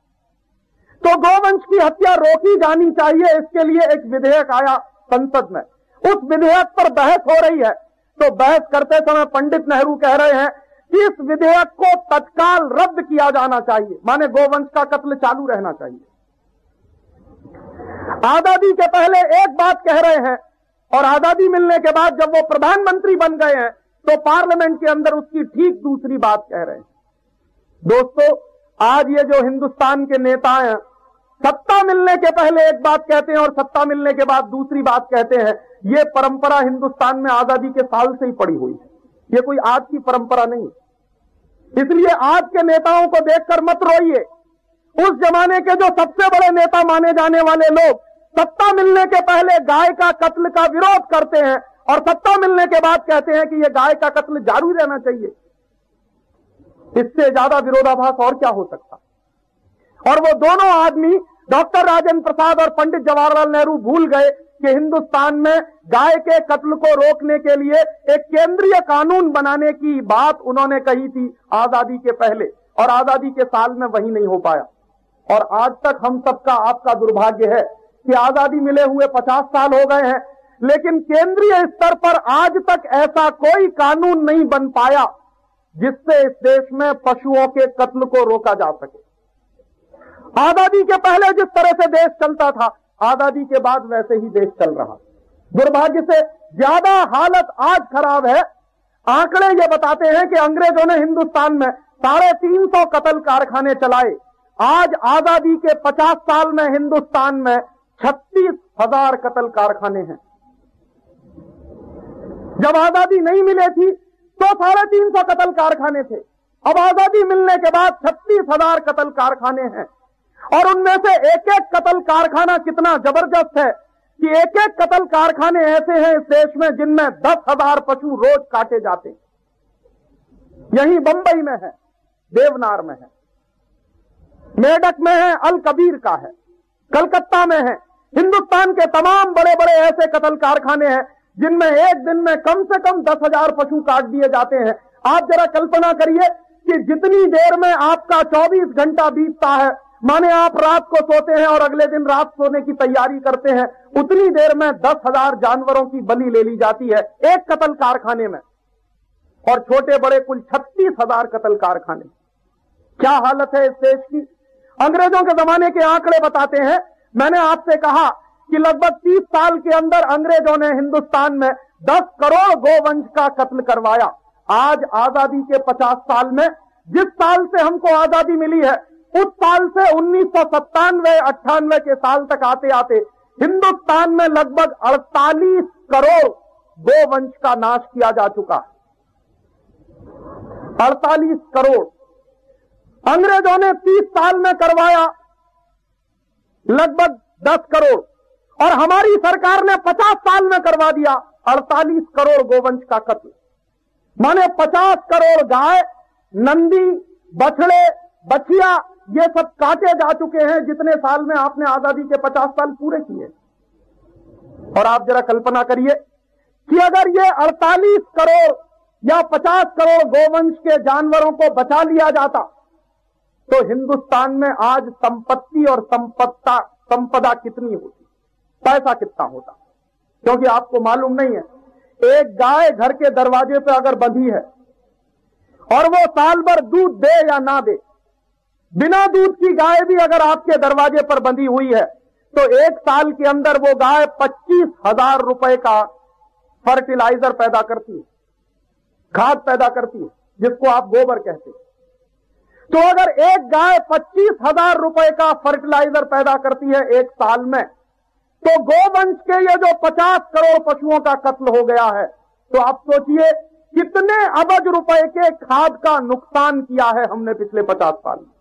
तो गोवंश की हत्या रोकी जानी चाहिए, इसके लिए एक विधेयक आया संसद में। उस विधेयक पर बहस हो रही है। तो बहस करते समय पंडित नेहरू कह रहे हैं कि इस विधेयक को तत्काल रद्द किया जाना चाहिए, माने गोवंश का कत्ल चालू रहना चाहिए। आजादी के पहले एक बात कह रहे हैं और आजादी मिलने के बाद जब वो प्रधानमंत्री बन गए हैं तो पार्लियामेंट के अंदर उसकी ठीक दूसरी बात कह रहे हैं। दोस्तों, आज ये जो हिंदुस्तान के नेता हैं, सत्ता मिलने के पहले एक बात कहते हैं और सत्ता मिलने के बाद दूसरी बात कहते हैं। ये परंपरा हिंदुस्तान में आजादी के साल से ही पड़ी हुई है, ये कोई आज की परंपरा नहीं। इसलिए आज के नेताओं को देखकर मत रोइए। उस जमाने के जो सबसे बड़े नेता माने जाने वाले लोग सत्ता मिलने के पहले गाय का कत्ल का विरोध करते हैं और सत्ता मिलने के बाद कहते हैं कि यह गाय का कत्ल जारी रहना चाहिए। इससे ज्यादा विरोधाभास और क्या हो सकता। और वो दोनों आदमी डॉक्टर राजेंद्र प्रसाद और पंडित जवाहरलाल नेहरू भूल गए कि हिंदुस्तान में गाय के कत्ल को रोकने के लिए एक केंद्रीय कानून बनाने की बात उन्होंने कही थी आजादी के पहले, और आजादी के साल में वही नहीं हो पाया। और आज तक हम सबका, आपका दुर्भाग्य है कि आजादी मिले हुए 50 साल हो गए हैं, लेकिन केंद्रीय स्तर पर आज तक ऐसा कोई कानून नहीं बन पाया जिससे इस देश में पशुओं के कत्ल को रोका जा सके। आजादी के पहले जिस तरह से देश चलता था, आजादी के बाद वैसे ही देश चल रहा। दुर्भाग्य से ज्यादा हालत आज खराब है। आंकड़े ये बताते हैं कि अंग्रेजों ने हिंदुस्तान में 350 कत्ल कारखाने चलाए। आज आजादी के 50 साल में हिंदुस्तान में 36,000 कत्ल कारखाने हैं। जब आजादी नहीं मिली थी तो 350 कत्ल कारखाने थे। अब आजादी मिलने के बाद 36,000 कत्ल कारखाने हैं, और उनमें से एक एक कत्ल कारखाना कितना जबरदस्त है कि एक एक कत्ल कारखाने ऐसे हैं इस देश में जिनमें 10,000 पशु रोज काटे जाते हैं। यही बंबई में है, देवनार में है, मेडक में है, अल कबीर का है, कलकत्ता में है। हिंदुस्तान के तमाम बड़े बड़े ऐसे कत्ल कारखाने हैं जिनमें एक दिन में कम से कम 10,000 पशु काट दिए जाते हैं। आप जरा कल्पना करिए कि जितनी देर में आपका 24 घंटा बीतता है, माने आप रात को सोते हैं और अगले दिन रात सोने की तैयारी करते हैं, उतनी देर में 10,000 जानवरों की बलि ले ली जाती है एक कत्ल कारखाने में, और छोटे बड़े कुल 36,000 कत्ल कारखाने। क्या हालत है इस देश की। अंग्रेजों के जमाने के आंकड़े बताते हैं, मैंने आपसे कहा कि लगभग 30 साल के अंदर अंग्रेजों ने हिंदुस्तान में 10 करोड़ गोवंश का कत्ल करवाया। आज आजादी के 50 साल में, जिस साल से हमको आजादी मिली है, उस साल से 1997-98 के साल तक आते आते हिंदुस्तान में लगभग 48 करोड़ गोवंश का नाश किया जा चुका है। 48 करोड़। अंग्रेजों ने 30 साल में करवाया लगभग 10 करोड़, और हमारी सरकार ने 50 साल में करवा दिया 48 करोड़ गोवंश का कत्ल। माने 50 करोड़ गाय, नंदी, बछड़े, बछिया, ये सब काटे जा चुके हैं जितने साल में आपने आजादी के 50 साल पूरे किए। और आप जरा कल्पना करिए कि अगर ये 48 करोड़ या 50 करोड़ गोवंश के जानवरों को बचा लिया जाता तो हिंदुस्तान में आज संपत्ति और संपदा कितनी होती, पैसा कितना होता। क्योंकि आपको मालूम नहीं है, एक गाय घर के दरवाजे पे अगर बंधी है और वो साल भर दूध दे या ना दे, बिना दूध की गाय भी अगर आपके दरवाजे पर बंधी हुई है तो एक साल के अंदर वो गाय 25,000 रुपए का फर्टिलाइजर पैदा करती है, खाद पैदा करती है, जिसको आप गोबर कहते हैं। तो अगर एक गाय 25,000 रुपए का फर्टिलाइजर पैदा करती है एक साल में, तो गोवंश के ये जो 50 करोड़ पशुओं का कत्ल हो गया है, तो आप सोचिए कितने अबज रुपए के खाद का नुकसान किया है हमने पिछले 50 साल में।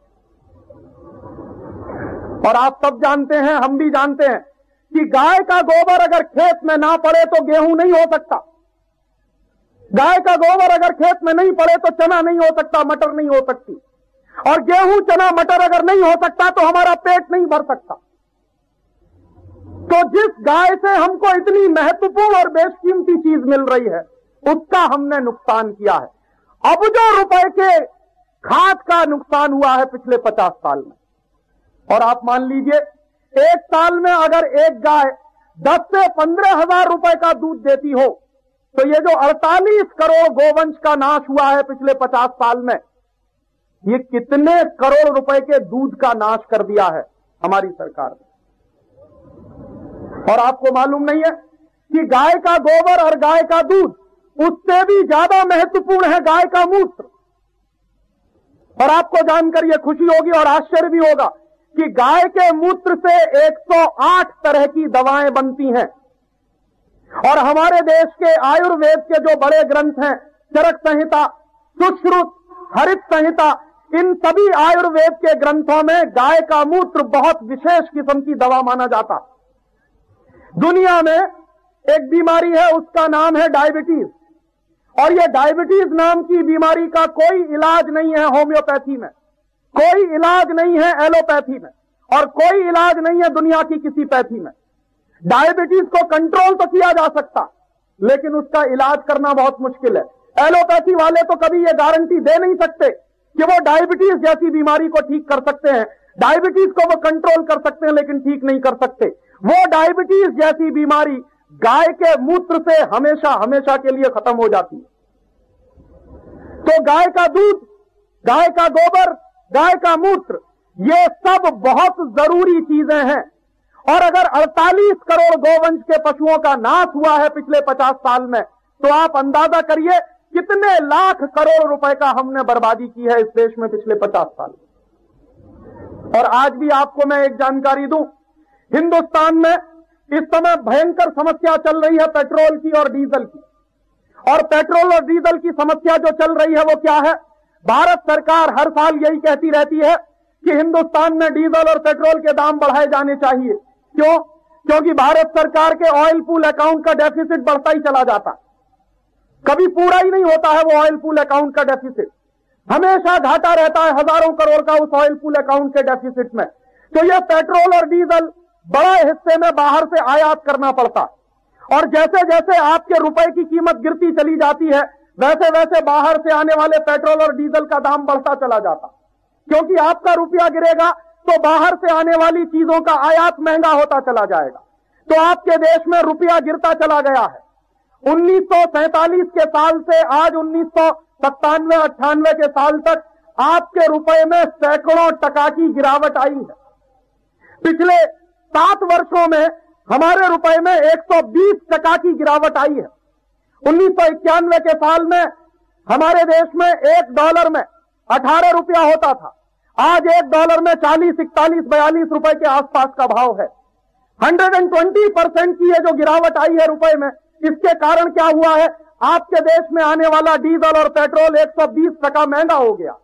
और आप सब जानते हैं, हम भी जानते हैं कि गाय का गोबर अगर खेत में ना पड़े तो गेहूं नहीं हो सकता। गाय का गोबर अगर खेत में नहीं पड़े तो चना नहीं हो सकता, मटर नहीं हो सकती, और गेहूं, चना, मटर अगर नहीं हो सकता तो हमारा पेट नहीं भर सकता। तो जिस गाय से हमको इतनी महत्वपूर्ण और बेशकीमती चीज मिल रही है, उसका हमने नुकसान किया है। अबजों रुपए के खाद का नुकसान हुआ है पिछले 50 साल में। और आप मान लीजिए एक साल में अगर एक गाय 10 से 15,000 रुपए का दूध देती हो, तो ये जो 48 करोड़ गोवंश का नाश हुआ है पिछले 50 साल में, ये कितने करोड़ रुपए के दूध का नाश कर दिया है हमारी सरकार ने। और आपको मालूम नहीं है कि गाय का गोबर और गाय का दूध, उससे भी ज्यादा महत्वपूर्ण है गाय का मूत्र। और आपको जानकर यह खुशी होगी और आश्चर्य भी होगा कि गाय के मूत्र से 108 तरह की दवाएं बनती हैं। और हमारे देश के आयुर्वेद के जो बड़े ग्रंथ हैं, चरक संहिता, सुश्रुत, हरित संहिता, इन सभी आयुर्वेद के ग्रंथों में गाय का मूत्र बहुत विशेष किस्म की दवा माना जाता। दुनिया में एक बीमारी है, उसका नाम है डायबिटीज, और यह डायबिटीज नाम की बीमारी का कोई इलाज नहीं है होम्योपैथी में, कोई इलाज नहीं है एलोपैथी में, और कोई इलाज नहीं है दुनिया की किसी पैथी में। डायबिटीज को कंट्रोल तो किया जा सकता, लेकिन उसका इलाज करना बहुत मुश्किल है। एलोपैथी वाले तो कभी यह गारंटी दे नहीं सकते कि वो डायबिटीज जैसी बीमारी को ठीक कर सकते हैं। डायबिटीज को वो कंट्रोल कर सकते हैं, लेकिन ठीक नहीं कर सकते। वो डायबिटीज जैसी बीमारी गाय के मूत्र से हमेशा हमेशा के लिए खत्म हो जाती है। तो गाय का दूध, गाय का गोबर, गाय का मूत्र, ये सब बहुत जरूरी चीजें हैं। और अगर 48 करोड़ गोवंश के पशुओं का नाश हुआ है पिछले 50 साल में, तो आप अंदाजा करिए कितने लाख करोड़ रुपए का हमने बर्बादी की है इस देश में पिछले 50 साल। और आज भी आपको मैं एक जानकारी दूं, हिंदुस्तान में इस समय भयंकर समस्या चल रही है पेट्रोल की और डीजल की। और पेट्रोल और डीजल की समस्या जो चल रही है वो क्या है? भारत सरकार हर साल यही कहती रहती है कि हिंदुस्तान में डीजल और पेट्रोल के दाम बढ़ाए जाने चाहिए। क्यों? क्योंकि भारत सरकार के ऑयल पूल अकाउंट का डेफिसिट बढ़ता ही चला जाता, कभी पूरा ही नहीं होता है वो ऑयल पूल अकाउंट का डेफिसिट, हमेशा घाटा रहता है हजारों करोड़ का उस ऑयल पूल अकाउंट के डेफिसिट में। तो यह पेट्रोल और डीजल बड़े हिस्से में बाहर से आयात करना पड़ता, और जैसे जैसे आपके रुपए की कीमत गिरती चली जाती है, वैसे वैसे बाहर से आने वाले पेट्रोल और डीजल का दाम बढ़ता चला जाता। क्योंकि आपका रुपया गिरेगा तो बाहर से आने वाली चीजों का आयात महंगा होता चला जाएगा। तो आपके देश में रुपया गिरता चला गया है। 1947 के साल से आज 1997-98 के साल तक आपके रुपए में सैकड़ों टका की गिरावट आई है। पिछले 7 वर्षों में हमारे रुपए में 120 टका की गिरावट आई है। 1991 के साल में हमारे देश में $1 में 18 रुपया होता था, आज $1 में 40, 41, 42 रुपए के आसपास का भाव है। 120% की ये जो गिरावट आई है रुपए में, इसके कारण क्या हुआ है? आपके देश में आने वाला डीजल और पेट्रोल 120 टका महंगा हो गया।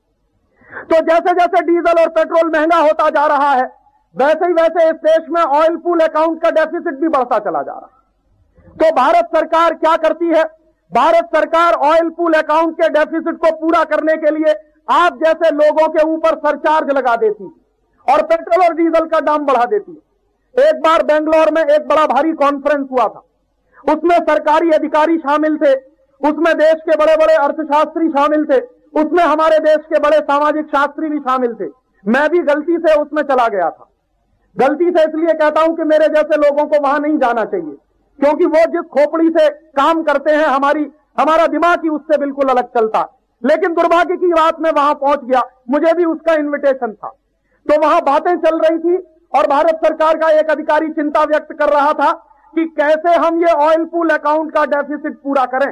तो जैसे जैसे डीजल और पेट्रोल महंगा होता जा रहा है, वैसे ही वैसे इस देश में ऑयल पूल अकाउंट का डेफिसिट भी बढ़ता चला जा रहा है। तो भारत सरकार क्या करती है? भारत सरकार ऑयल पूल अकाउंट के डेफिसिट को पूरा करने के लिए आप जैसे लोगों के ऊपर सरचार्ज लगा देती है और पेट्रोल और डीजल का दाम बढ़ा देती है। एक बार बेंगलोर में एक बड़ा भारी कॉन्फ्रेंस हुआ था, उसमें सरकारी अधिकारी शामिल थे, उसमें देश के बड़े बड़े अर्थशास्त्री शामिल थे, उसमें हमारे देश के बड़े सामाजिक शास्त्री भी शामिल थे। मैं भी गलती से उसमें चला गया था। गलती से इसलिए कहता हूं कि मेरे जैसे लोगों को वहां नहीं जाना चाहिए, क्योंकि वो जिस खोपड़ी से काम करते हैं हमारा दिमाग ही उससे बिल्कुल अलग चलता। लेकिन दुर्भाग्य की बात मैं वहां पहुंच गया, मुझे भी उसका इन्विटेशन था। तो वहां बातें चल रही थी और भारत सरकार का एक अधिकारी चिंता व्यक्त कर रहा था कि कैसे हम ये ऑयल पूल अकाउंट का डेफिसिट पूरा करें।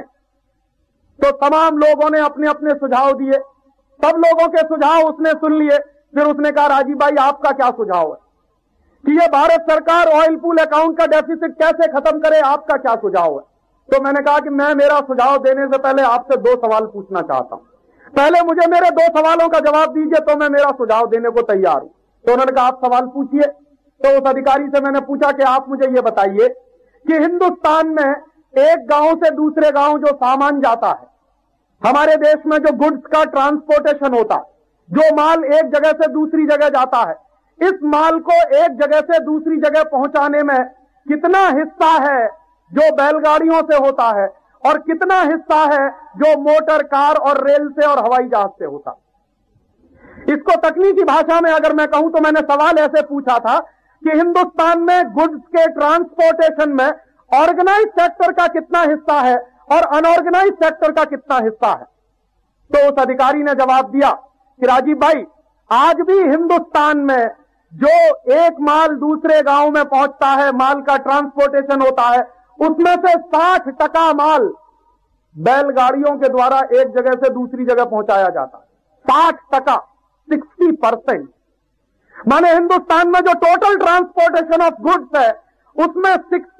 तो तमाम लोगों ने अपने अपने सुझाव दिए, सब लोगों के सुझाव उसने सुन लिए। फिर उसने कहा, राजीव भाई आपका क्या सुझाव है कि ये भारत सरकार ऑयल पूल अकाउंट का डेफिसिट कैसे खत्म करे, आपका क्या सुझाव है? तो मैंने कहा कि मैं मेरा सुझाव देने से पहले आपसे 2 सवाल पूछना चाहता हूं। पहले मुझे मेरे 2 सवालों का जवाब दीजिए तो मैं मेरा सुझाव देने को तैयार हूं। तो उन्होंने कहा आप सवाल पूछिए। तो उस अधिकारी से मैंने पूछा कि आप मुझे ये बताइए कि हिंदुस्तान में एक गांव से दूसरे गांव जो सामान जाता है, हमारे देश में जो गुड्स का ट्रांसपोर्टेशन होता है, जो माल एक जगह से दूसरी जगह जाता है, इस माल को एक जगह से दूसरी जगह पहुंचाने में कितना हिस्सा है जो बैलगाड़ियों से होता है और कितना हिस्सा है जो मोटर कार और रेल से और हवाई जहाज से होता है? इसको तकनीकी भाषा में अगर मैं कहूं तो मैंने सवाल ऐसे पूछा था कि हिंदुस्तान में गुड्स के ट्रांसपोर्टेशन में ऑर्गेनाइज सेक्टर का कितना हिस्सा है और अनऑर्गेनाइज सेक्टर का कितना हिस्सा है? तो उस अधिकारी ने जवाब दिया कि राजीव भाई, आज भी हिंदुस्तान में जो एक माल दूसरे गांव में पहुंचता है, माल का ट्रांसपोर्टेशन होता है, उसमें से 60% माल बैलगाड़ियों के द्वारा एक जगह से दूसरी जगह पहुंचाया जाता है। 60%, 60%। माने हिंदुस्तान में जो टोटल ट्रांसपोर्टेशन ऑफ गुड्स है, उसमें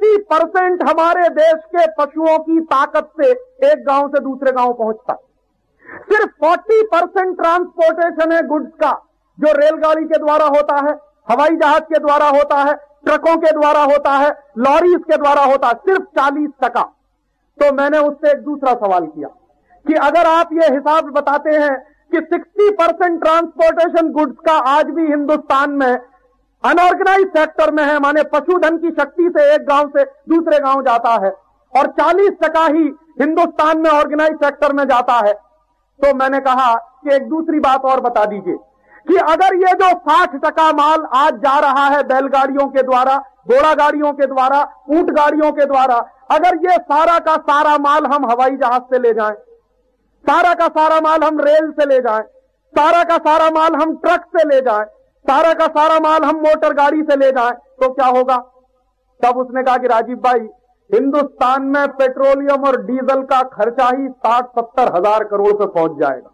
60% हमारे देश के पशुओं की ताकत से एक गांव से दूसरे गांव पहुंचता है। सिर्फ 40% ट्रांसपोर्टेशन है गुड्स का जो रेलगाड़ी के द्वारा होता है, हवाई जहाज के द्वारा होता है, ट्रकों के द्वारा होता है, लॉरीज के द्वारा होता है, सिर्फ 40%। तो मैंने उससे एक दूसरा सवाल किया कि अगर आप ये हिसाब बताते हैं कि 60% ट्रांसपोर्टेशन गुड्स का आज भी हिंदुस्तान में अनऑर्गेनाइज सेक्टर में है, माने पशुधन की शक्ति से एक गांव से दूसरे गांव जाता है, और 40% ही हिंदुस्तान में ऑर्गेनाइज सेक्टर में जाता है। तो मैंने कहा कि एक दूसरी बात और बता दीजिए कि अगर ये जो 60% माल आज जा रहा है बैलगाड़ियों के द्वारा, घोड़ा गाड़ियों के द्वारा, ऊंट गाड़ियों के द्वारा, अगर ये सारा का सारा माल हम हवाई जहाज से ले जाएं, सारा का सारा माल हम रेल से ले जाएं, सारा का सारा माल हम ट्रक से ले जाएं, सारा का सारा माल हम मोटर गाड़ी से ले जाएं, तो क्या होगा? तब उसने कहा कि राजीव भाई, हिंदुस्तान में पेट्रोलियम और डीजल का खर्चा ही 60-70 हजार करोड़ पे पहुंच जाएगा।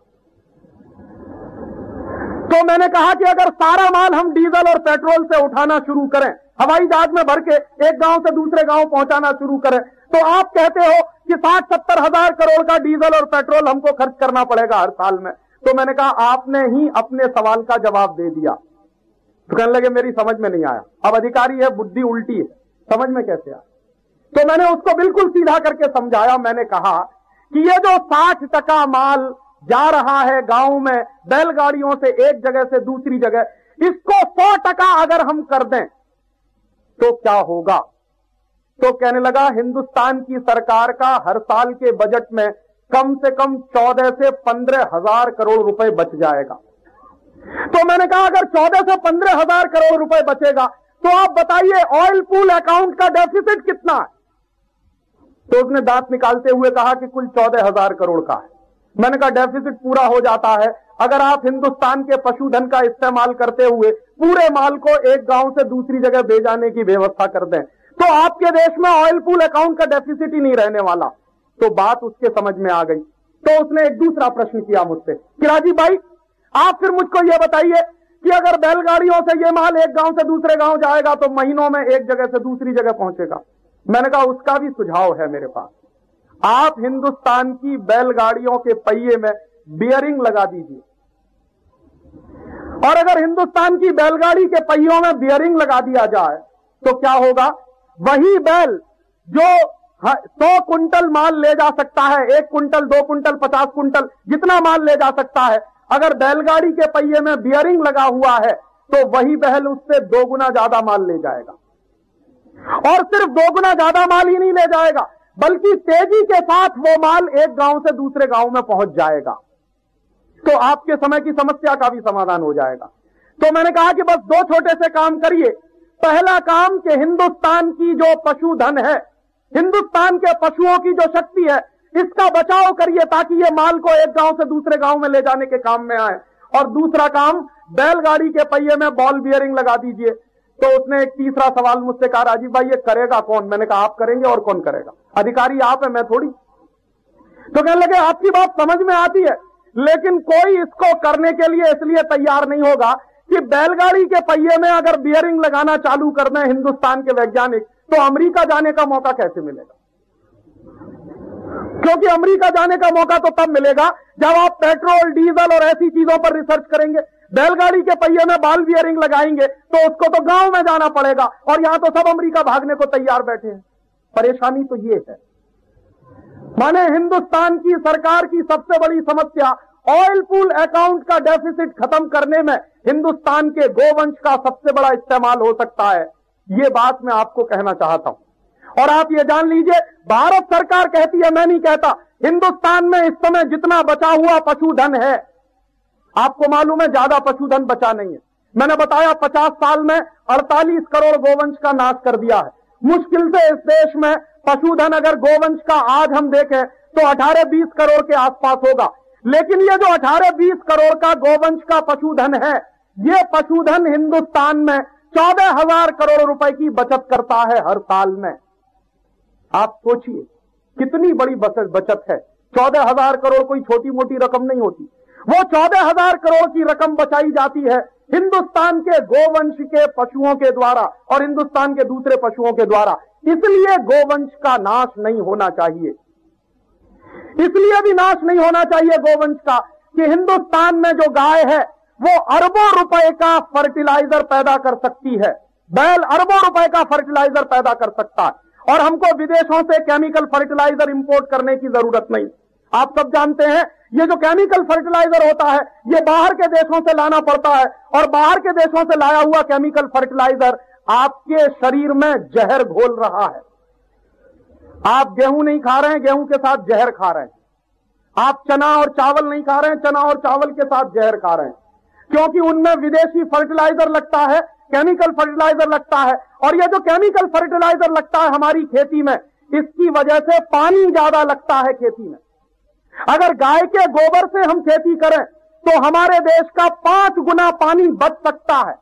तो मैंने कहा कि अगर सारा माल हम डीजल और पेट्रोल से उठाना शुरू करें, हवाई जहाज में भर के एक गांव से दूसरे गांव पहुंचाना शुरू करें, तो आप कहते हो कि 60-70 हजार करोड़ का डीजल और पेट्रोल हमको खर्च करना पड़ेगा हर साल में। तो मैंने कहा आपने ही अपने सवाल का जवाब दे दिया। तो कहने लगे मेरी समझ में नहीं आया। अब अधिकारी है, बुद्धि उल्टी है, समझ में कैसे आया? तो मैंने उसको बिल्कुल सीधा करके समझाया। मैंने कहा कि ये जो 60% माल जा रहा है गांव में बैलगाड़ियों से एक जगह से दूसरी जगह, इसको 100% अगर हम कर दें तो क्या होगा? तो कहने लगा हिंदुस्तान की सरकार का हर साल के बजट में कम से कम 14 से 15 हजार करोड़ रुपए बच जाएगा। तो मैंने कहा अगर 14 से 15 हजार करोड़ रुपए बचेगा तो आप बताइए ऑयल पूल अकाउंट का डेफिसिट कितना है? तो उसने दांत निकालते हुए कहा कि कुल 14 हजार करोड़ का है। मैंने कहा डेफिसिट पूरा हो जाता है अगर आप हिंदुस्तान के पशुधन का इस्तेमाल करते हुए पूरे माल को एक गांव से दूसरी जगह भेजाने की व्यवस्था कर दें, तो आपके देश में ऑयल पूल अकाउंट का डेफिसिट ही नहीं रहने वाला। तो बात उसके समझ में आ गई। तो उसने एक दूसरा प्रश्न किया मुझसे कि राजीव भाई, आप फिर मुझको यह बताइए कि अगर बैलगाड़ियों से यह माल एक गांव से दूसरे गांव जाएगा तो महीनों में एक जगह से दूसरी जगह पहुंचेगा। मैंने कहा उसका भी सुझाव है मेरे पास। आप हिंदुस्तान की बैलगाड़ियों के पहिए में बियरिंग लगा दीजिए, और अगर हिंदुस्तान की बैलगाड़ी के पहियों में बियरिंग लगा दिया जाए तो क्या होगा? वही बैल जो 100 कुंटल माल ले जा सकता है, 1 कुंटल, 2 कुंटल, 50 कुंटल, जितना माल ले जा सकता है, अगर बैलगाड़ी के पहिए में बियरिंग लगा हुआ है तो वही बैल उससे 2 गुना ज्यादा माल ले जाएगा। और सिर्फ 2 गुना ज्यादा माल ही नहीं ले जाएगा, बल्कि तेजी के साथ वो माल एक गांव से दूसरे गांव में पहुंच जाएगा। तो आपके समय की समस्या का भी समाधान हो जाएगा। तो मैंने कहा कि बस 2 छोटे से काम करिए। पहला काम कि हिंदुस्तान की जो पशुधन है, हिंदुस्तान के पशुओं की जो शक्ति है, इसका बचाव करिए ताकि ये माल को एक गांव से दूसरे गांव में ले जाने के काम में आए। और दूसरा काम, बैलगाड़ी के पहिए में बॉल बियरिंग लगा दीजिए। तो उसने एक तीसरा सवाल मुझसे कहा, राजीव भाई ये करेगा कौन? मैंने कहा आप करेंगे, और कौन करेगा? अधिकारी आप है, मैं थोड़ी। तो कहने लगे आपकी बात समझ में आती है, लेकिन कोई इसको करने के लिए इसलिए तैयार नहीं होगा कि बैलगाड़ी के पहिए में अगर बियरिंग लगाना चालू कर दें हिंदुस्तान के वैज्ञानिक, तो अमेरिका जाने का मौका कैसे मिलेगा? क्योंकि अमेरिका जाने का मौका तो तब मिलेगा जब आप पेट्रोल, डीजल और ऐसी चीजों पर रिसर्च करेंगे। बैलगाड़ी के पहिए में बॉल बियरिंग लगाएंगे तो उसको तो गांव में जाना पड़ेगा, और यहां तो सब अमेरिका भागने को तैयार बैठे हैं। परेशानी तो ये है। माने हिंदुस्तान की सरकार की सबसे बड़ी समस्या ऑयल पूल अकाउंट का डेफिसिट खत्म करने में हिंदुस्तान के गोवंश का सबसे बड़ा इस्तेमाल हो सकता है। ये बात मैं आपको कहना चाहता हूं। और आप ये जान लीजिए, भारत सरकार कहती है, मैं नहीं कहता, हिंदुस्तान में इस समय जितना बचा हुआ पशुधन है, आपको मालूम है ज्यादा पशुधन बचा नहीं है। मैंने बताया 50 साल में 48 करोड़ गोवंश का नाश कर दिया है। मुश्किल से इस देश में पशुधन अगर गोवंश का आज हम देखें तो 18-20 करोड़ के आसपास होगा। लेकिन ये जो 18-20 करोड़ का गोवंश का पशुधन है, ये पशुधन हिंदुस्तान में 14,000 करोड़ रुपए की बचत करता है हर साल में। आप सोचिए कितनी बड़ी बचत है। 14,000 करोड़ कोई छोटी मोटी रकम नहीं होती। वो 14,000 करोड़ की रकम बचाई जाती है हिंदुस्तान के गोवंश के पशुओं के द्वारा और हिंदुस्तान के दूसरे पशुओं के द्वारा। इसलिए गोवंश का नाश नहीं होना चाहिए। इसलिए भी नाश नहीं होना चाहिए गोवंश का कि हिंदुस्तान में जो गाय है वो अरबों रुपए का फर्टिलाइजर पैदा कर सकती है। बैल अरबों रुपए का फर्टिलाइजर पैदा कर सकता है, और हमको विदेशों से केमिकल फर्टिलाइजर इंपोर्ट करने की जरूरत नहीं। आप सब जानते हैं ये जो केमिकल फर्टिलाइजर होता है ये बाहर के देशों से लाना पड़ता है, और बाहर के देशों से लाया हुआ केमिकल फर्टिलाइजर आपके शरीर में जहर घोल रहा है। आप गेहूं नहीं खा रहे हैं, गेहूं के साथ जहर खा रहे हैं। आप चना और चावल नहीं खा रहे हैं, चना और चावल के साथ जहर खा रहे हैं, क्योंकि उनमें विदेशी फर्टिलाइजर लगता है, केमिकल फर्टिलाइजर लगता है। और ये जो केमिकल फर्टिलाइजर लगता है हमारी खेती में, इसकी वजह से पानी ज्यादा लगता है खेती में। अगर गाय के गोबर से हम खेती करें तो हमारे देश का 5 गुना पानी बच सकता है।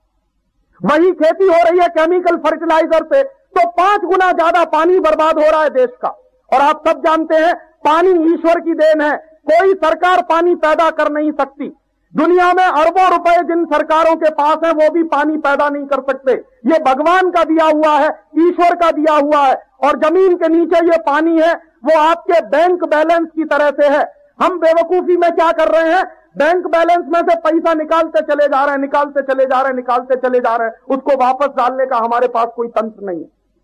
वही खेती हो रही है केमिकल फर्टिलाइजर से तो 5 गुना ज्यादा पानी बर्बाद हो रहा है देश का। और आप सब जानते हैं पानी ईश्वर की देन है, कोई सरकार पानी पैदा कर नहीं सकती। दुनिया में अरबों रुपए जिन सरकारों के पास है वो भी पानी पैदा नहीं कर सकते। ये भगवान का दिया हुआ है, ईश्वर का दिया हुआ है। और जमीन के नीचे ये पानी है वो आपके बैंक बैलेंस की तरह से है। हम बेवकूफी में क्या कर रहे हैं, बैंक बैलेंस में से पैसा निकालते चले जा रहे हैं, निकालते चले जा रहे हैं, निकालते चले जा रहे हैं, उसको वापस डालने का हमारे पास कोई तंत्र नहीं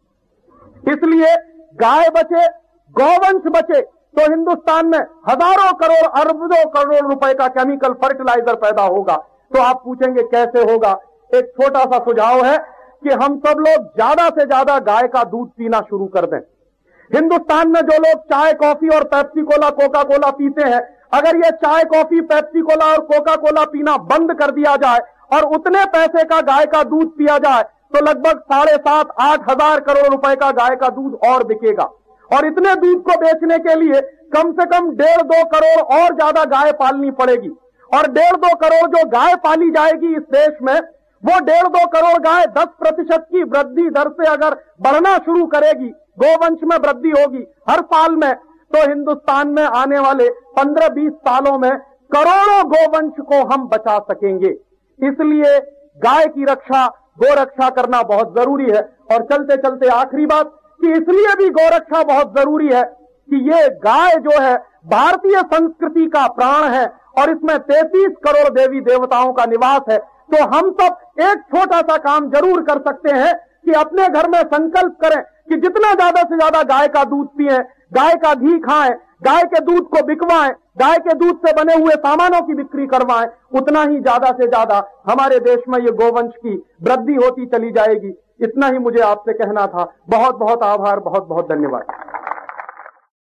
है। इसलिए गाय बचे, गौवंश बचे तो हिंदुस्तान में हजारों करोड़ अरबों करोड़ रुपए का केमिकल फर्टिलाइजर पैदा होगा। तो आप पूछेंगे कैसे होगा? एक छोटा सा सुझाव है कि हम सब लोग ज्यादा से ज्यादा गाय का दूध पीना शुरू कर दें। हिंदुस्तान में जो लोग चाय, कॉफी और पेप्सी कोला, कोका कोला पीते हैं, अगर ये चाय, कॉफी, पेप्सी कोला और कोका कोला पीना बंद कर दिया जाए और उतने पैसे का गाय का दूध पिया जाए तो लगभग 7,500-8 हजार करोड़ रुपए का गाय का दूध और बिकेगा। और इतने दूध को बेचने के लिए कम से कम 1.5-2 करोड़ और ज्यादा गाय पालनी पड़ेगी। और 1.5-2 करोड़ जो गाय पाली जाएगी इस देश में, वो 1.5-2 करोड़ गाय 10% की वृद्धि दर से अगर बढ़ना शुरू करेगी, गोवंश में वृद्धि होगी हर साल में, तो हिंदुस्तान में आने वाले 15-20 सालों में करोड़ों गोवंश को हम बचा सकेंगे। इसलिए गाय की रक्षा, गोरक्षा करना बहुत जरूरी है। और चलते चलते आखिरी बात कि इसलिए भी गोरक्षा बहुत जरूरी है कि ये गाय जो है भारतीय संस्कृति का प्राण है और इसमें 33 करोड़ देवी देवताओं का निवास है। तो हम सब एक छोटा सा काम जरूर कर सकते हैं कि अपने घर में संकल्प करें कि जितना ज्यादा से ज्यादा गाय का दूध पिएं, गाय का घी खाएं, गाय के दूध को बिकवाएं, गाय के दूध से बने हुए सामानों की बिक्री करवाएं, उतना ही ज्यादा से ज्यादा हमारे देश में ये गोवंश की वृद्धि होती चली जाएगी। इतना ही मुझे आपसे कहना था। बहुत बहुत आभार, बहुत बहुत धन्यवाद।